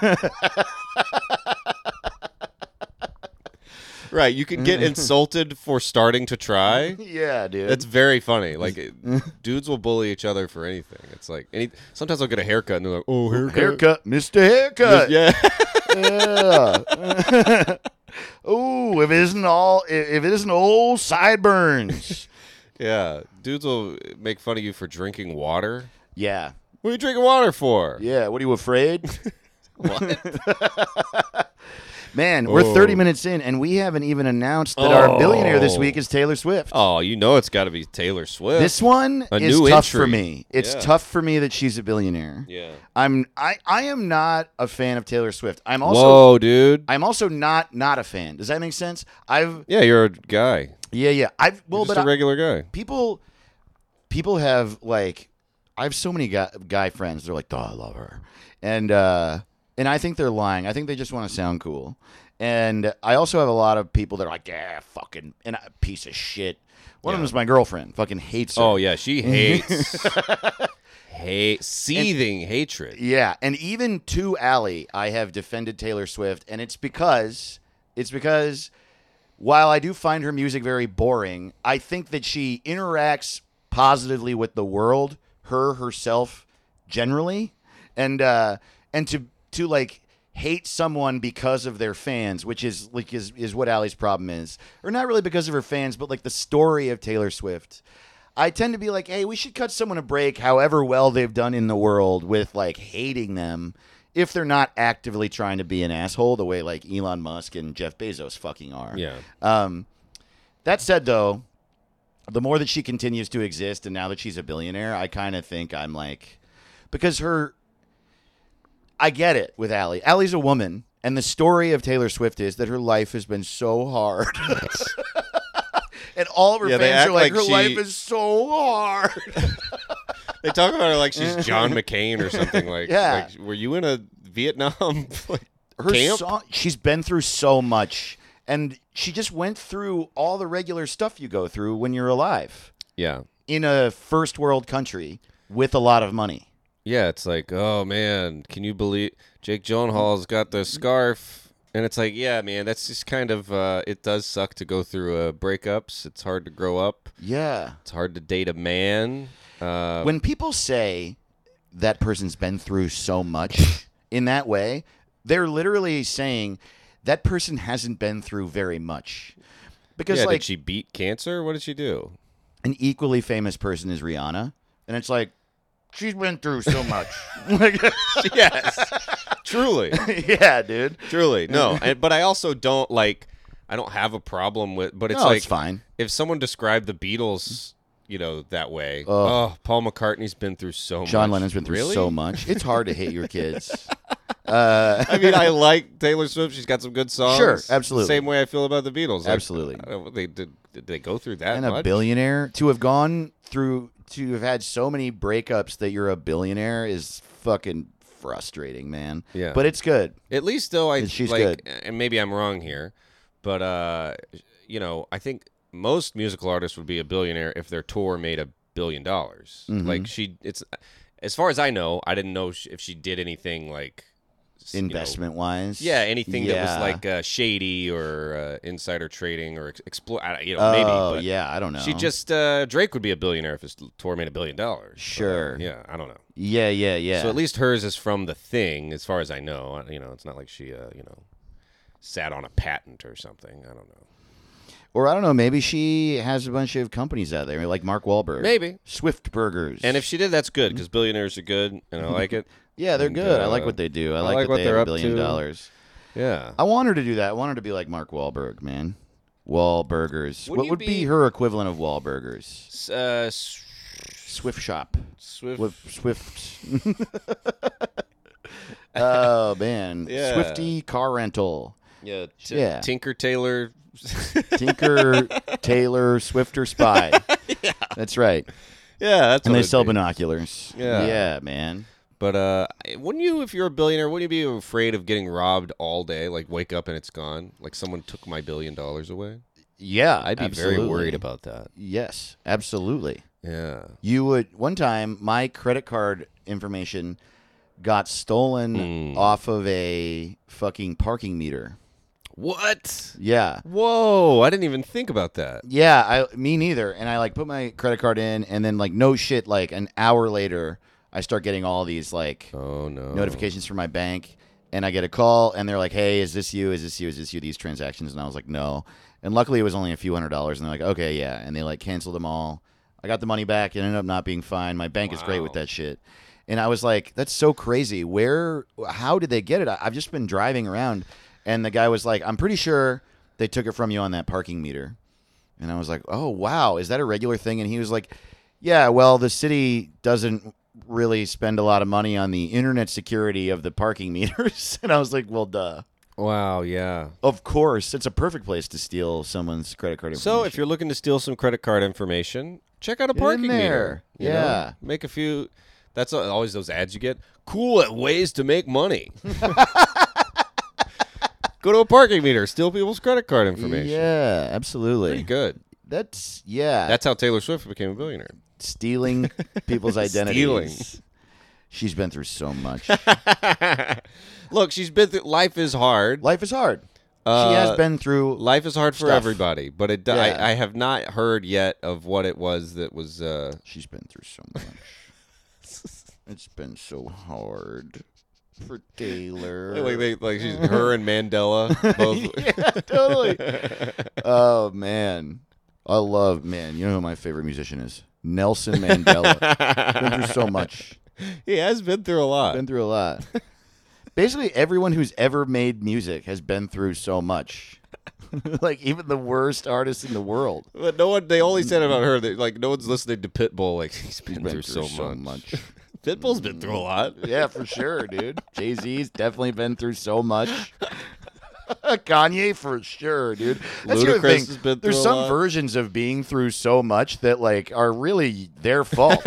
Speaker 4: Right. You could get insulted for starting to try.
Speaker 3: Yeah, dude.
Speaker 4: That's very funny. Like, dudes will bully each other for anything. It's like, sometimes I'll get a haircut, and they're like, oh, haircut.
Speaker 3: Mr. Haircut.
Speaker 4: Yeah.
Speaker 3: Yeah. Ooh, if it isn't old sideburns.
Speaker 4: Yeah. Dudes will make fun of you for drinking water.
Speaker 3: Yeah.
Speaker 4: What are you drinking water for?
Speaker 3: Yeah. What are you afraid?
Speaker 4: What?
Speaker 3: Man, we're 30 minutes in, and we haven't even announced that our billionaire this week is Taylor Swift.
Speaker 4: Oh, you know it's got to be Taylor Swift.
Speaker 3: This one
Speaker 4: A
Speaker 3: is
Speaker 4: new
Speaker 3: tough for
Speaker 4: entry.
Speaker 3: me. It's
Speaker 4: Yeah.
Speaker 3: tough for me that she's a billionaire.
Speaker 4: Yeah.
Speaker 3: I am not a fan of Taylor Swift. I'm also
Speaker 4: Whoa, dude.
Speaker 3: I'm also not a fan. Does that make sense?
Speaker 4: Yeah, you're a guy.
Speaker 3: Yeah.
Speaker 4: You're just a regular guy.
Speaker 3: People have like, I have so many guy friends. They're like, "Oh, I love her," and I think they're lying. I think they just want to sound cool. And I also have a lot of people that are like, "Yeah, fucking and a piece of shit." One of them is my girlfriend. Fucking hates her.
Speaker 4: Oh, yeah, she hates. Seething hatred.
Speaker 3: Yeah, and even to Allie, I have defended Taylor Swift, and it's because while I do find her music very boring, I think that she interacts positively with the world, herself generally, and to like hate someone because of their fans, which is like is what Allie's problem is, or not really because of her fans, but like the story of Taylor Swift. I tend to be like, hey, we should cut someone a break, however well they've done in the world, with like hating them if they're not actively trying to be an asshole the way like Elon Musk and Jeff Bezos fucking are.
Speaker 4: Yeah.
Speaker 3: That said, though, the more that she continues to exist, and now that she's a billionaire, I kind of think I'm like, because I get it with Allie. Allie's a woman, and the story of Taylor Swift is that her life has been so hard. And all of her
Speaker 4: Yeah, they
Speaker 3: fans
Speaker 4: act
Speaker 3: are like,
Speaker 4: like
Speaker 3: her life is so hard.
Speaker 4: They talk about her like she's John McCain or something. Like,
Speaker 3: Yeah.
Speaker 4: like, were you in a Vietnam
Speaker 3: Her
Speaker 4: camp?
Speaker 3: she's been through so much, and she just went through all the regular stuff you go through when you're alive
Speaker 4: Yeah.
Speaker 3: in a first world country with a lot of money.
Speaker 4: Yeah, it's like, oh, man, can you believe Jake Gyllenhaal's got the scarf? And it's like, yeah, man, that's just kind of, it does suck to go through breakups. It's hard to grow up.
Speaker 3: Yeah.
Speaker 4: It's hard to date a man.
Speaker 3: When people say that person's been through so much in that way, they're literally saying that person hasn't been through very much. Because,
Speaker 4: Yeah,
Speaker 3: like,
Speaker 4: did she beat cancer? What did she do?
Speaker 3: an equally famous person is Rihanna. And it's like, she's been through so much. Like,
Speaker 4: Yes. Truly.
Speaker 3: yeah, dude.
Speaker 4: Truly. No. But I also don't, like, I don't have a problem with, but it's
Speaker 3: No,
Speaker 4: like,
Speaker 3: it's fine.
Speaker 4: if someone described the Beatles, you know, that way,
Speaker 3: Ugh.
Speaker 4: Paul McCartney's been through so much.
Speaker 3: John Lennon's been through
Speaker 4: Really?
Speaker 3: so much. It's hard to hate your kids.
Speaker 4: I mean, I like Taylor Swift. She's got some good songs.
Speaker 3: Sure, absolutely.
Speaker 4: Same way I feel about the Beatles. Like,
Speaker 3: Absolutely.
Speaker 4: did they go through that
Speaker 3: And
Speaker 4: much?
Speaker 3: a billionaire to have gone through to have had so many breakups that you're a billionaire is fucking frustrating, man.
Speaker 4: Yeah.
Speaker 3: But it's good.
Speaker 4: At least though,
Speaker 3: She's
Speaker 4: like,
Speaker 3: good.
Speaker 4: and maybe I'm wrong here, but I think most musical artists would be a billionaire if their tour made $1 billion.
Speaker 3: Mm-hmm.
Speaker 4: Like it's as far as I know, I didn't know if she did anything like
Speaker 3: Investment wise.
Speaker 4: Yeah, anything that was like shady or insider trading or maybe.
Speaker 3: Oh,
Speaker 4: But
Speaker 3: yeah, I don't know.
Speaker 4: she just Drake would be a billionaire if his tour made $1 billion.
Speaker 3: Sure.
Speaker 4: Yeah, I don't know.
Speaker 3: Yeah.
Speaker 4: So at least hers is from the thing, as far as I know. It's not like she sat on a patent or something. I don't know.
Speaker 3: Or I don't know, maybe she has a bunch of companies out there, like Mark Wahlberg.
Speaker 4: Maybe.
Speaker 3: Swift Burgers.
Speaker 4: And if she did, that's good because billionaires are good, and I like it.
Speaker 3: yeah, they're
Speaker 4: and,
Speaker 3: good. I like what they do. I like that they
Speaker 4: they're
Speaker 3: have
Speaker 4: up
Speaker 3: $1 billion.
Speaker 4: to. Yeah.
Speaker 3: I want her to do that. I want her to be like Mark Wahlberg, man. Wahlburgers.
Speaker 4: Wouldn't
Speaker 3: What
Speaker 4: you
Speaker 3: would be her equivalent of Wahlburgers? Swift Shop. Swift. Oh, man.
Speaker 4: Yeah.
Speaker 3: Swifty car rental.
Speaker 4: Yeah.
Speaker 3: Yeah.
Speaker 4: Tinker Tailor.
Speaker 3: Tinker, Taylor, Swifter, Spy.
Speaker 4: Yeah.
Speaker 3: That's right.
Speaker 4: Yeah, that's
Speaker 3: And
Speaker 4: what
Speaker 3: they
Speaker 4: it'd
Speaker 3: sell
Speaker 4: be.
Speaker 3: binoculars.
Speaker 4: Yeah.
Speaker 3: Yeah, man.
Speaker 4: But wouldn't you, if you're a billionaire, wouldn't you be afraid of getting robbed all day? Like wake up and it's gone? Like someone took my $1 billion away?
Speaker 3: Yeah,
Speaker 4: I'd be
Speaker 3: absolutely.
Speaker 4: very worried about that.
Speaker 3: Yes, absolutely.
Speaker 4: Yeah.
Speaker 3: You would. One time, my credit card information got stolen off of a fucking parking meter.
Speaker 4: What?
Speaker 3: Yeah.
Speaker 4: Whoa! I didn't even think about that.
Speaker 3: Yeah, me neither. And I like put my credit card in, and then like no shit, like an hour later, I start getting all these like
Speaker 4: Oh no!
Speaker 3: notifications from my bank, and I get a call, and they're like, "Hey, is this you? Is this you? Is this you?" These transactions, and I was like, "No." And luckily, it was only a few $100s, and they're like, "Okay, yeah," and they like canceled them all. I got the money back. It ended up not being fine. My bank is great with that shit. And I was like, "That's so crazy. How did they get it?" I've just been driving around. And the guy was like, "I'm pretty sure they took it from you on that parking meter." And I was like, "Oh, wow. Is that a regular thing?" And he was like, "Yeah, well, the city doesn't really spend a lot of money on the internet security of the parking meters." And I was like, "Well, duh.
Speaker 4: Wow! Yeah.
Speaker 3: Of course. It's a perfect place to steal someone's credit card information."
Speaker 4: So if you're looking to steal some credit card information, check out a
Speaker 3: Get in
Speaker 4: parking
Speaker 3: there.
Speaker 4: meter. You know?
Speaker 3: Yeah.
Speaker 4: Make a few. That's always those ads you get. Cool ways to make money. Go to a parking meter, steal people's credit card information.
Speaker 3: Yeah, absolutely.
Speaker 4: Pretty good.
Speaker 3: That's
Speaker 4: That's how Taylor Swift became a billionaire.
Speaker 3: stealing people's identities.
Speaker 4: Stealing.
Speaker 3: She's been through so much.
Speaker 4: Look, she's been through. Life is hard.
Speaker 3: Life is hard. She has been through.
Speaker 4: Life is hard for
Speaker 3: Stuff.
Speaker 4: everybody, but
Speaker 3: Yeah.
Speaker 4: I have not heard yet of what it was that was.
Speaker 3: She's been through so much. It's been so hard for Taylor.
Speaker 4: Like she's her and Mandela both.
Speaker 3: Yeah, totally. Oh man, I love You know who my favorite musician is? Nelson Mandela. Been through so much.
Speaker 4: He has been through a lot.
Speaker 3: Been through a lot. Basically, everyone who's ever made music has been through so much. Like even the worst artists in the world.
Speaker 4: But no one. They only said about her that like no one's listening to Pitbull. Like he's been,
Speaker 3: Been
Speaker 4: through so much.
Speaker 3: much.
Speaker 4: Pitbull's been through a lot.
Speaker 3: Yeah, for sure, dude. Jay-Z's definitely been through so much. Kanye for sure, dude. That's the other
Speaker 4: Ludacris
Speaker 3: thing.
Speaker 4: has been
Speaker 3: There's
Speaker 4: through a
Speaker 3: some
Speaker 4: lot.
Speaker 3: versions of being through so much that like are really their fault.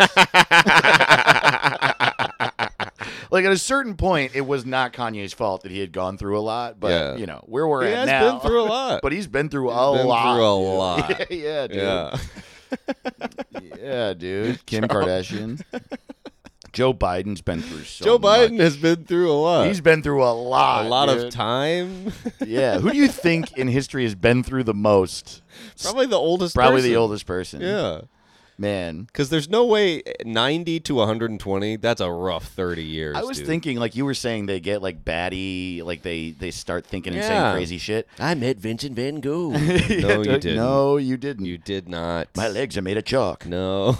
Speaker 3: Like at a certain point, it was not Kanye's fault that he had gone through a lot, but
Speaker 4: Yeah.
Speaker 3: you know where we're
Speaker 4: He
Speaker 3: at
Speaker 4: has
Speaker 3: now.
Speaker 4: been through a lot.
Speaker 3: But he's been through
Speaker 4: He's
Speaker 3: a
Speaker 4: been
Speaker 3: lot.
Speaker 4: through a
Speaker 3: dude.
Speaker 4: lot.
Speaker 3: Yeah, dude.
Speaker 4: Yeah.
Speaker 3: Yeah, dude. Kim Kardashian. Joe Biden's been through so
Speaker 4: Joe
Speaker 3: much.
Speaker 4: Biden has been through a lot.
Speaker 3: He's been through a lot.
Speaker 4: a lot
Speaker 3: dude.
Speaker 4: of time.
Speaker 3: Yeah. Who do you think in history has been through the most?
Speaker 4: Probably the oldest.
Speaker 3: Probably
Speaker 4: person.
Speaker 3: the oldest person.
Speaker 4: Yeah.
Speaker 3: Man.
Speaker 4: Because there's no way 90 to 120. That's a rough 30 years.
Speaker 3: I was
Speaker 4: dude.
Speaker 3: thinking, like you were saying, they get like batty, like they start thinking and
Speaker 4: Yeah.
Speaker 3: saying crazy shit.
Speaker 4: I met Vincent Van Gogh.
Speaker 3: No,
Speaker 4: you didn't.
Speaker 3: No, you didn't.
Speaker 4: You did not.
Speaker 3: My legs are made of chalk.
Speaker 4: No.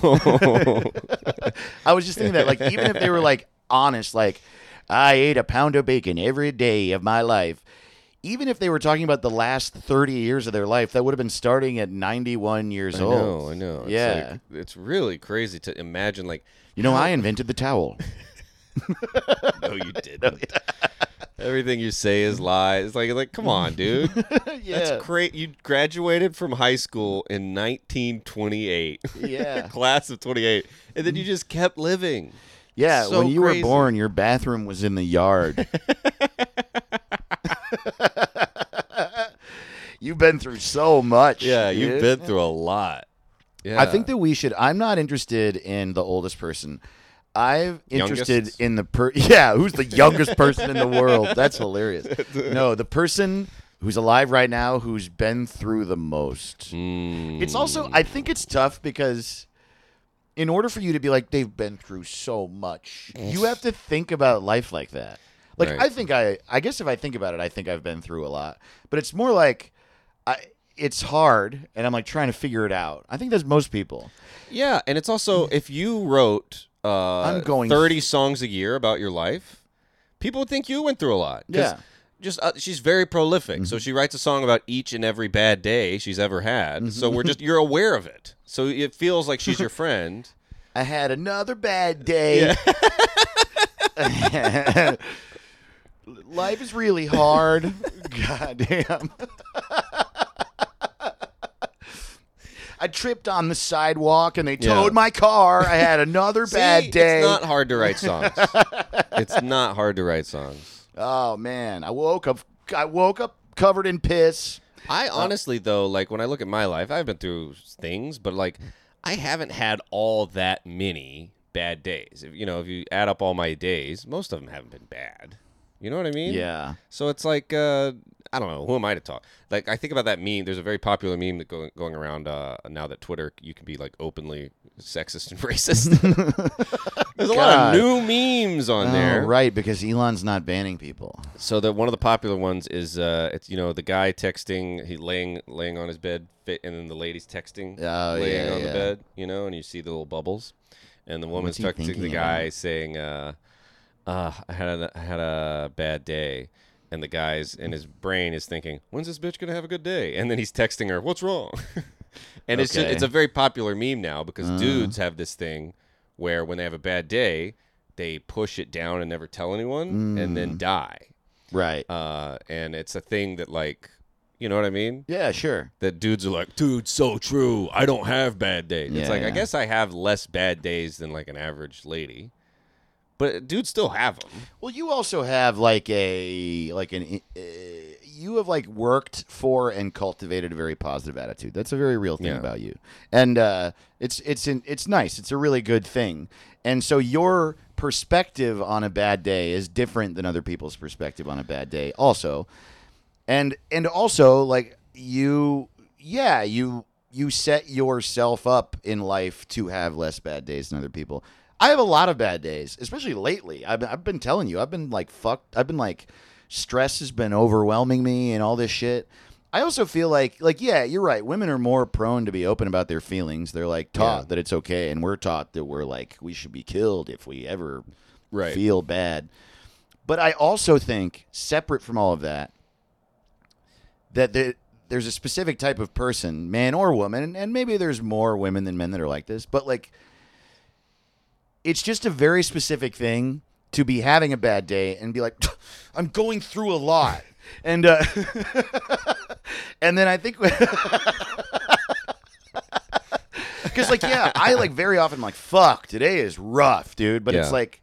Speaker 3: I was just thinking that, like, even if they were like honest, like I ate a pound of bacon every day of my life. Even if they were talking about the last 30 years of their life, that would have been starting at 91 years old.
Speaker 4: I know. It's
Speaker 3: Yeah.
Speaker 4: like, it's really crazy to imagine. Like,
Speaker 3: You know, I invented the towel.
Speaker 4: no, you didn't. Everything you say is lies. Like, come on, dude.
Speaker 3: Yeah.
Speaker 4: That's great. You graduated from high school in 1928.
Speaker 3: Yeah.
Speaker 4: Class of 28. And then you just kept living.
Speaker 3: Yeah,
Speaker 4: So
Speaker 3: when you
Speaker 4: crazy.
Speaker 3: were born, your bathroom was in the yard. You've been through so much.
Speaker 4: Yeah,
Speaker 3: dude.
Speaker 4: you've been through a lot. Yeah.
Speaker 3: I think that we should. I'm not interested in the oldest person. I'm interested
Speaker 4: Youngest?
Speaker 3: in the Yeah, who's the youngest person in the world? That's hilarious. No, the person who's alive right now who's been through the most. It's also. I think it's tough because in order for you to be like they've been through so much, you have to think about life like that. Like
Speaker 4: Right.
Speaker 3: I guess if I think about it, I think I've been through a lot. But it's more like it's hard, and I'm like trying to figure it out. I think that's most people.
Speaker 4: Yeah, and it's also if you wrote
Speaker 3: I'm going
Speaker 4: 30 songs a year about your life, people would think you went through a lot. 'Cause
Speaker 3: Yeah.
Speaker 4: Just she's very prolific, so she writes a song about each and every bad day she's ever had. So you're aware of it. So it feels like she's your friend.
Speaker 3: I had another bad day. Life is really hard. God damn. I tripped on the sidewalk and they towed my car. I had another bad day.
Speaker 4: It's not hard to write songs. It's not hard to write songs.
Speaker 3: Oh man, I woke up covered in piss.
Speaker 4: I honestly though, like when I look at my life, I've been through things, but like I haven't had all that many bad days. If you add up all my days, most of them haven't been bad. You know what I mean?
Speaker 3: Yeah.
Speaker 4: So it's like I don't know. Who am I to talk? Like I think about that meme. There's a very popular meme that going around now that Twitter you can be like openly sexist and racist. There's a lot of new memes on there.
Speaker 3: Right, because Elon's not banning people.
Speaker 4: So one of the popular ones is it's the guy texting, he laying on his bed, and then the lady's texting, laying on the bed, and you see the little bubbles, and the woman's
Speaker 3: What's he
Speaker 4: texting the
Speaker 3: thinking
Speaker 4: guy
Speaker 3: about?
Speaker 4: saying, I had a bad day. And the guy's in his brain is thinking, when's this bitch gonna have a good day? And then he's texting her, what's wrong? And it's
Speaker 3: Okay.
Speaker 4: a very popular meme now because dudes have this thing where when they have a bad day, they push it down and never tell anyone and then die.
Speaker 3: Right.
Speaker 4: And it's a thing that like, you know what I mean?
Speaker 3: Yeah, sure.
Speaker 4: That dudes are like, dude, so true. I don't have bad days. It's
Speaker 3: Yeah,
Speaker 4: like, I
Speaker 3: yeah.
Speaker 4: guess I have less bad days than like an average lady. But dudes still have them.
Speaker 3: Well, you also have you have like worked for and cultivated a very positive attitude. That's a very real thing
Speaker 4: Yeah.
Speaker 3: about you, and it's nice. It's a really good thing, and so your perspective on a bad day is different than other people's perspective on a bad day. Also, and also like you set yourself up in life to have less bad days than other people. I have a lot of bad days, especially lately. I've been telling you, I've been like fucked. I've been like, stress has been overwhelming me and all this shit. I also feel like yeah, you're right. Women are more prone to be open about their feelings. They're like taught that it's okay, and we're taught that we're like we should be killed if we ever feel bad. But I also think, separate from all of that, that there's a specific type of person, man or woman, and maybe there's more women than men that are like this, but like. It's just a very specific thing to be having a bad day and be like, I'm going through a lot. And and then I think because like, yeah, I like very often like, fuck, today is rough, dude. But it's
Speaker 4: Yeah.
Speaker 3: like,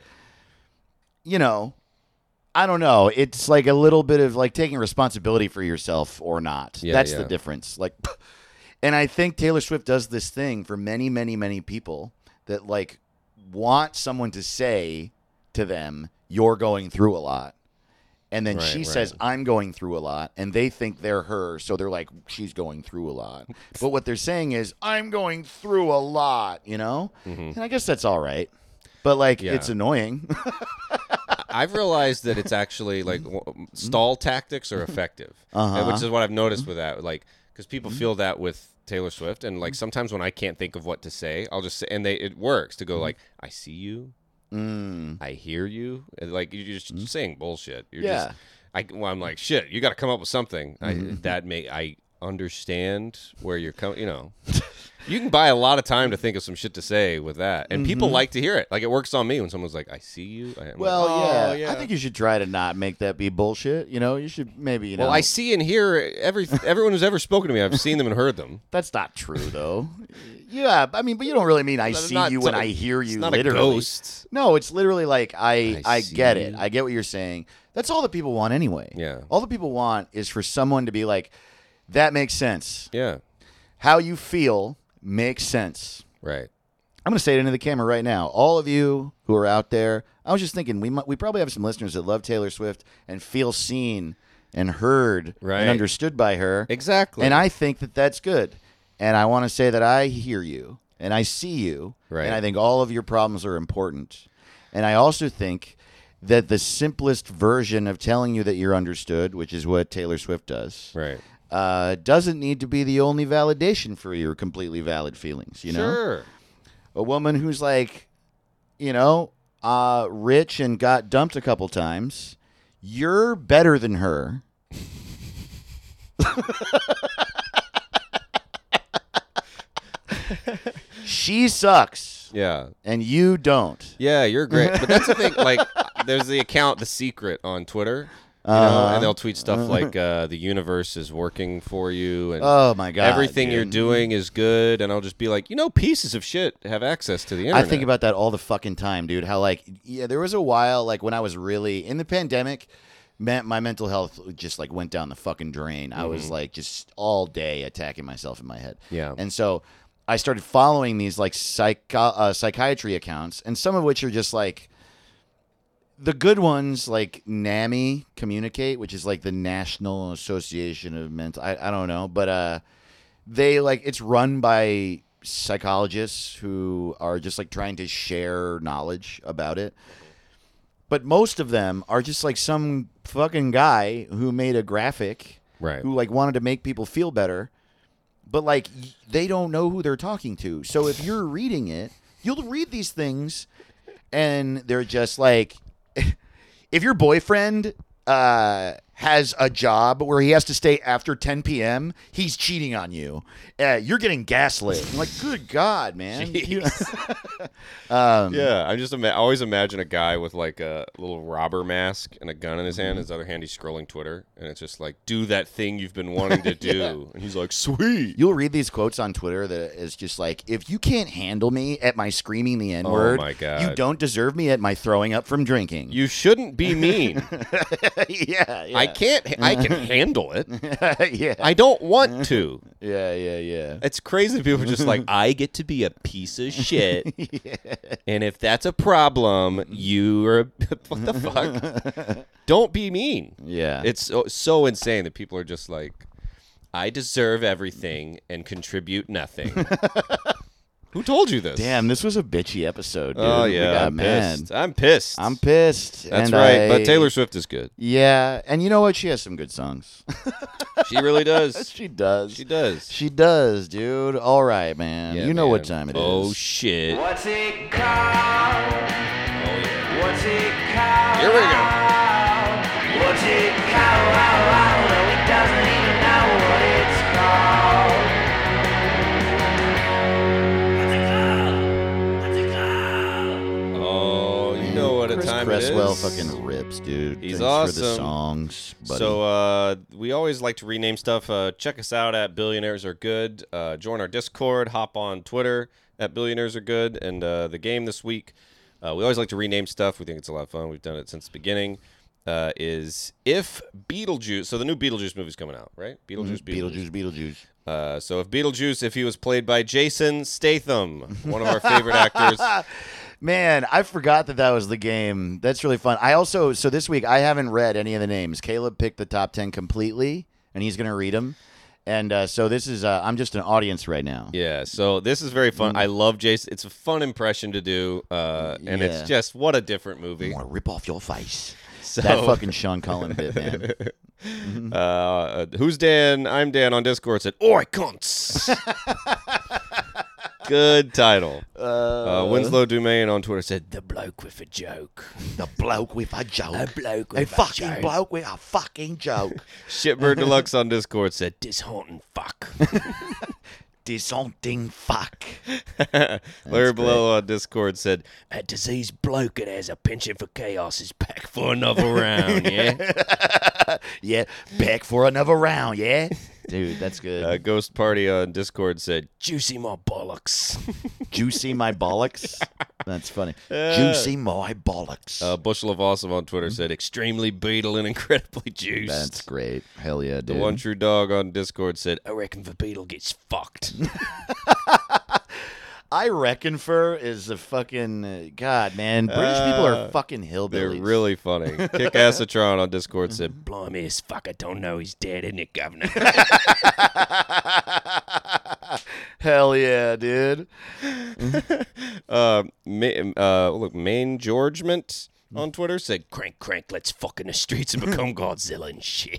Speaker 3: I don't know. It's like a little bit of like taking responsibility for yourself or not.
Speaker 4: Yeah,
Speaker 3: That's
Speaker 4: yeah.
Speaker 3: the difference. Like, and I think Taylor Swift does this thing for many, many, many people that like want someone to say to them, you're going through a lot. And then she says, I'm going through a lot. And they think they're her. So they're like, she's going through a lot. But what they're saying is, I'm going through a lot, And I guess that's all right. But like,
Speaker 4: Yeah.
Speaker 3: it's annoying.
Speaker 4: I've realized that it's actually like stall tactics are effective, and which is what I've noticed with that. Like, because people feel that with Taylor Swift, and like sometimes when I can't think of what to say, I'll just say, and it works to go like, I see you, I hear you, and like you're just saying bullshit. You're
Speaker 3: Yeah.
Speaker 4: I'm like, shit, you got to come up with something I understand where you're coming. You can buy a lot of time to think of some shit to say with that, and people like to hear it. Like it works on me when someone's like, "I see you." I'm
Speaker 3: Well,
Speaker 4: like,
Speaker 3: yeah.
Speaker 4: "Oh, yeah.
Speaker 3: I think you should try to not make that be bullshit. You should maybe,
Speaker 4: Well, I see and hear everyone who's ever spoken to me. I've seen them and heard them.
Speaker 3: That's not true, though. Yeah, I mean, but you don't really mean I
Speaker 4: It's
Speaker 3: see
Speaker 4: not-
Speaker 3: you
Speaker 4: it's
Speaker 3: when
Speaker 4: not a-
Speaker 3: I hear you
Speaker 4: It's not
Speaker 3: literally.
Speaker 4: a ghost.
Speaker 3: No, it's literally like I
Speaker 4: see
Speaker 3: get it.
Speaker 4: you.
Speaker 3: I get what you're saying. That's all that people want anyway.
Speaker 4: Yeah.
Speaker 3: All that people want is for someone to be like, that makes sense.
Speaker 4: Yeah.
Speaker 3: How you feel makes sense.
Speaker 4: Right.
Speaker 3: I'm going to say it into the camera right now. All of you who are out there, I was just thinking we probably have some listeners that love Taylor Swift and feel seen and heard
Speaker 4: Right.
Speaker 3: and understood by her.
Speaker 4: Exactly.
Speaker 3: And I think that that's good. And I want to say that I hear you and I see you.
Speaker 4: Right.
Speaker 3: And I think all of your problems are important. And I also think that the simplest version of telling you that you're understood, which is what Taylor Swift does,
Speaker 4: Right.
Speaker 3: doesn't need to be the only validation for your completely valid feelings. You know,
Speaker 4: Sure.
Speaker 3: a woman who's like, rich and got dumped a couple times, you're better than her. She sucks,
Speaker 4: Yeah.
Speaker 3: and you don't.
Speaker 4: Yeah, you're great. But that's the thing. Like, there's the account, The Secret, on Twitter. And they'll tweet stuff like the universe is working for you, and
Speaker 3: Oh my god!
Speaker 4: everything you're
Speaker 3: dude.
Speaker 4: doing is good. And I'll just be like, pieces of shit have access to the internet.
Speaker 3: I think about that all the fucking time, dude. How there was a while when I was really in the pandemic, my mental health just went down the fucking drain. I was just all day attacking myself in my head.
Speaker 4: Yeah.
Speaker 3: And so I started following these psychiatry accounts, and some of which are just the good ones, like NAMI Communicate, which is the National Association of Mental. I don't know, but they it's run by psychologists who are just trying to share knowledge about it. But most of them are just some fucking guy who made a graphic,
Speaker 4: Right.
Speaker 3: who wanted to make people feel better, but they don't know who they're talking to. So if you're reading it, you'll read these things, and they're just if your boyfriend has a job where he has to stay after 10 p.m., he's cheating on you. You're getting gaslit. I'm good God, man.
Speaker 4: Yeah, I just always imagine a guy with a little robber mask and a gun in his hand. His other hand, he's scrolling Twitter, and it's just do that thing you've been wanting to do. And he's like, sweet.
Speaker 3: You'll read these quotes on Twitter that is just if you can't handle me at my screaming the N-word,
Speaker 4: my God.
Speaker 3: you don't deserve me at my throwing up from drinking.
Speaker 4: You shouldn't be mean.
Speaker 3: yeah.
Speaker 4: I can handle it.
Speaker 3: yeah.
Speaker 4: I don't want to.
Speaker 3: Yeah.
Speaker 4: It's crazy. People are just I get to be a piece of shit. And if that's a problem, you're what the fuck? Don't be mean.
Speaker 3: Yeah.
Speaker 4: It's so insane that people are just I deserve everything and contribute nothing. Who told you this?
Speaker 3: Damn, this was a bitchy episode, dude.
Speaker 4: Oh
Speaker 3: We
Speaker 4: yeah,
Speaker 3: got
Speaker 4: I'm
Speaker 3: mad.
Speaker 4: pissed. I'm pissed.
Speaker 3: I'm pissed.
Speaker 4: That's
Speaker 3: and
Speaker 4: right. But Taylor Swift is good.
Speaker 3: Yeah, and you know what? She has some good songs.
Speaker 4: She really does.
Speaker 3: She does.
Speaker 4: She does.
Speaker 3: She does, dude. All right, man.
Speaker 4: Yeah,
Speaker 3: you know
Speaker 4: man.
Speaker 3: what time it is.
Speaker 4: Oh shit.
Speaker 1: What's it called?
Speaker 4: Oh yeah.
Speaker 1: What's it called?
Speaker 4: Here we go.
Speaker 1: What's it called? No, he doesn't even know what it's called. What's it called?
Speaker 4: Oh, you know what a
Speaker 3: Chris
Speaker 4: time
Speaker 3: Cresswell
Speaker 4: it is.
Speaker 3: fucking rips, dude.
Speaker 4: He's
Speaker 3: Thanks for the
Speaker 4: awesome.
Speaker 3: songs, buddy.
Speaker 4: So we always like to rename stuff. Check us out at Billionaires Are Good. Join our Discord. Hop on Twitter at Billionaires Are Good. And the game this week, we always like to rename stuff. We think it's a lot of fun. We've done it since the beginning. Is if Beetlejuice. So the new Beetlejuice movie's coming out, right?
Speaker 3: Beetlejuice.
Speaker 4: So if Beetlejuice, if he was played by Jason Statham, one of our favorite actors.
Speaker 3: Man, I forgot that was the game. That's really fun. So this week, I haven't read any of the names. Caleb picked the top 10 completely, and he's going to read them. And so this is, I'm just an audience right now.
Speaker 4: Yeah, so this is very fun. I love Jason. It's a fun impression to do, and
Speaker 3: Yeah.
Speaker 4: it's just, what a different
Speaker 3: I
Speaker 4: movie.
Speaker 3: want to rip off your face.
Speaker 4: So,
Speaker 3: That fucking Sean Cullen bit, man.
Speaker 4: who's Dan? I'm Dan on Discord said, Oi, cunts. Good title. Winslow Dumaine on Twitter said, The bloke with a joke.
Speaker 3: The bloke with a joke.
Speaker 4: A bloke
Speaker 3: A
Speaker 4: with
Speaker 3: fucking
Speaker 4: joke.
Speaker 3: bloke with a fucking joke.
Speaker 4: Shitbird Deluxe on Discord said, Dishaunting fuck.
Speaker 3: this haunting fuck.
Speaker 4: Larry Below on Discord said, "A diseased bloke that has a penchant for chaos is back for another round, yeah?"
Speaker 3: Yeah, back for another round, yeah? Dude, that's good.
Speaker 4: Ghost Party on Discord said, "Juicy my bollocks."
Speaker 3: Juicy my bollocks? That's funny. Juicy my bollocks.
Speaker 4: Bushel of Awesome on Twitter said, "Extremely beetle and incredibly juiced."
Speaker 3: That's great. Hell yeah, dude.
Speaker 4: The One True Dog on Discord said, "I reckon the beetle gets fucked."
Speaker 3: I reckon fur is a fucking God, man. British people are fucking hillbillies.
Speaker 4: They're really funny. Kick Assatron on Discord said, "Blimey, this fucker don't know he's dead, isn't it, Governor?"
Speaker 3: Hell yeah, dude.
Speaker 4: Look, Main Georgement on Twitter said, "Crank, let's fuck in the streets and become Godzilla and shit."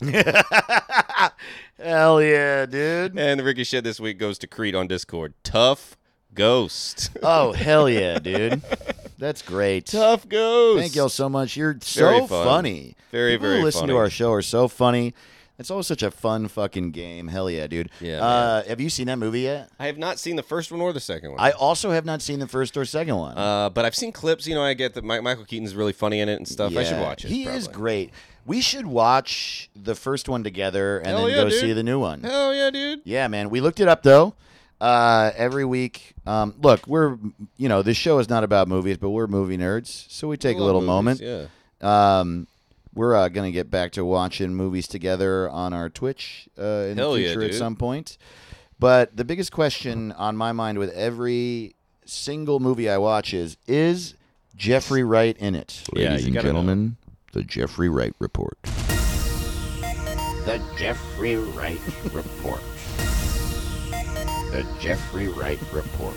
Speaker 3: Hell yeah, dude.
Speaker 4: And the Ricky shit this week goes to Creed on Discord. Tough Ghost.
Speaker 3: Oh, hell yeah, dude. That's great.
Speaker 4: Tough Ghost.
Speaker 3: Thank y'all so much. You're
Speaker 4: Very
Speaker 3: so
Speaker 4: fun.
Speaker 3: funny.
Speaker 4: Very,
Speaker 3: People
Speaker 4: very
Speaker 3: who listen
Speaker 4: funny.
Speaker 3: to our show are so funny. It's always such a fun fucking game. Hell yeah, dude.
Speaker 4: Yeah,
Speaker 3: have you seen that movie yet?
Speaker 4: I have not seen the first one or the second one.
Speaker 3: I also have not seen the first or second one.
Speaker 4: But I've seen clips. You know, I get that Michael Keaton's really funny in it and stuff. I should watch it.
Speaker 3: He
Speaker 4: probably.
Speaker 3: is great. We should watch the first one together and
Speaker 4: Hell
Speaker 3: then
Speaker 4: yeah,
Speaker 3: go
Speaker 4: dude.
Speaker 3: see the new one.
Speaker 4: Hell yeah, dude.
Speaker 3: Yeah, man. We looked it up though. Every week. Look, this show is not about movies, but we're movie nerds, so we take a
Speaker 4: Love
Speaker 3: little
Speaker 4: movies,
Speaker 3: moment.
Speaker 4: Yeah.
Speaker 3: We're going to get back to watching movies together on our Twitch in
Speaker 4: Hell
Speaker 3: the
Speaker 4: yeah,
Speaker 3: future at
Speaker 4: dude.
Speaker 3: some point. But the biggest question on my mind with every single movie I watch is Jeffrey Wright in it?
Speaker 4: Yeah,
Speaker 3: Ladies
Speaker 4: you
Speaker 3: and
Speaker 4: gotta
Speaker 3: gentlemen, the Jeffrey Wright Report.
Speaker 2: The Jeffrey Wright Report. The Jeffrey Wright Report.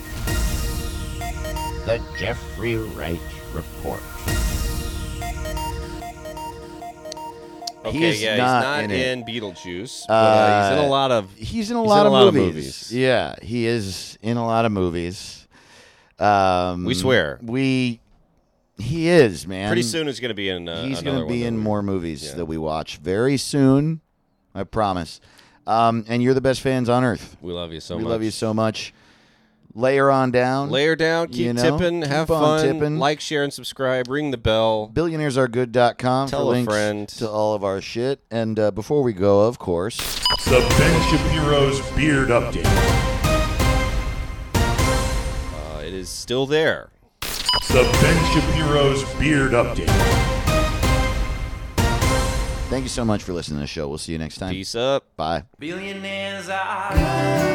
Speaker 2: The Jeffrey Wright Report.
Speaker 4: Okay,
Speaker 3: He is
Speaker 4: yeah,
Speaker 3: not
Speaker 4: he's not
Speaker 3: in
Speaker 4: in,
Speaker 3: it.
Speaker 4: Beetlejuice, but he's in a lot of.
Speaker 3: He's in a lot of movies. Yeah, he is in a lot of movies.
Speaker 4: We swear.
Speaker 3: He is, man.
Speaker 4: Pretty soon he's going to be in.
Speaker 3: He's
Speaker 4: going to
Speaker 3: be in more movies
Speaker 4: Yeah.
Speaker 3: that we watch very soon. I promise. And you're the best fans on earth.
Speaker 4: We love you so
Speaker 3: We
Speaker 4: much.
Speaker 3: love you so much. Layer on down.
Speaker 4: Layer down, keep
Speaker 3: You know,
Speaker 4: tipping, have
Speaker 3: keep on
Speaker 4: fun,
Speaker 3: tipping.
Speaker 4: like, share, and subscribe. Ring the bell.
Speaker 3: BillionairesAreGood.com for
Speaker 4: Tell a
Speaker 3: links
Speaker 4: friend.
Speaker 3: to all of our shit. And before we go, of course,
Speaker 2: The Ben Shapiro's Beard Update.
Speaker 4: It is still there.
Speaker 2: The Ben Shapiro's Beard Update.
Speaker 3: thank you so much for listening to the show. We'll see you next time.
Speaker 4: Peace up.
Speaker 3: Bye.
Speaker 1: Billionaires are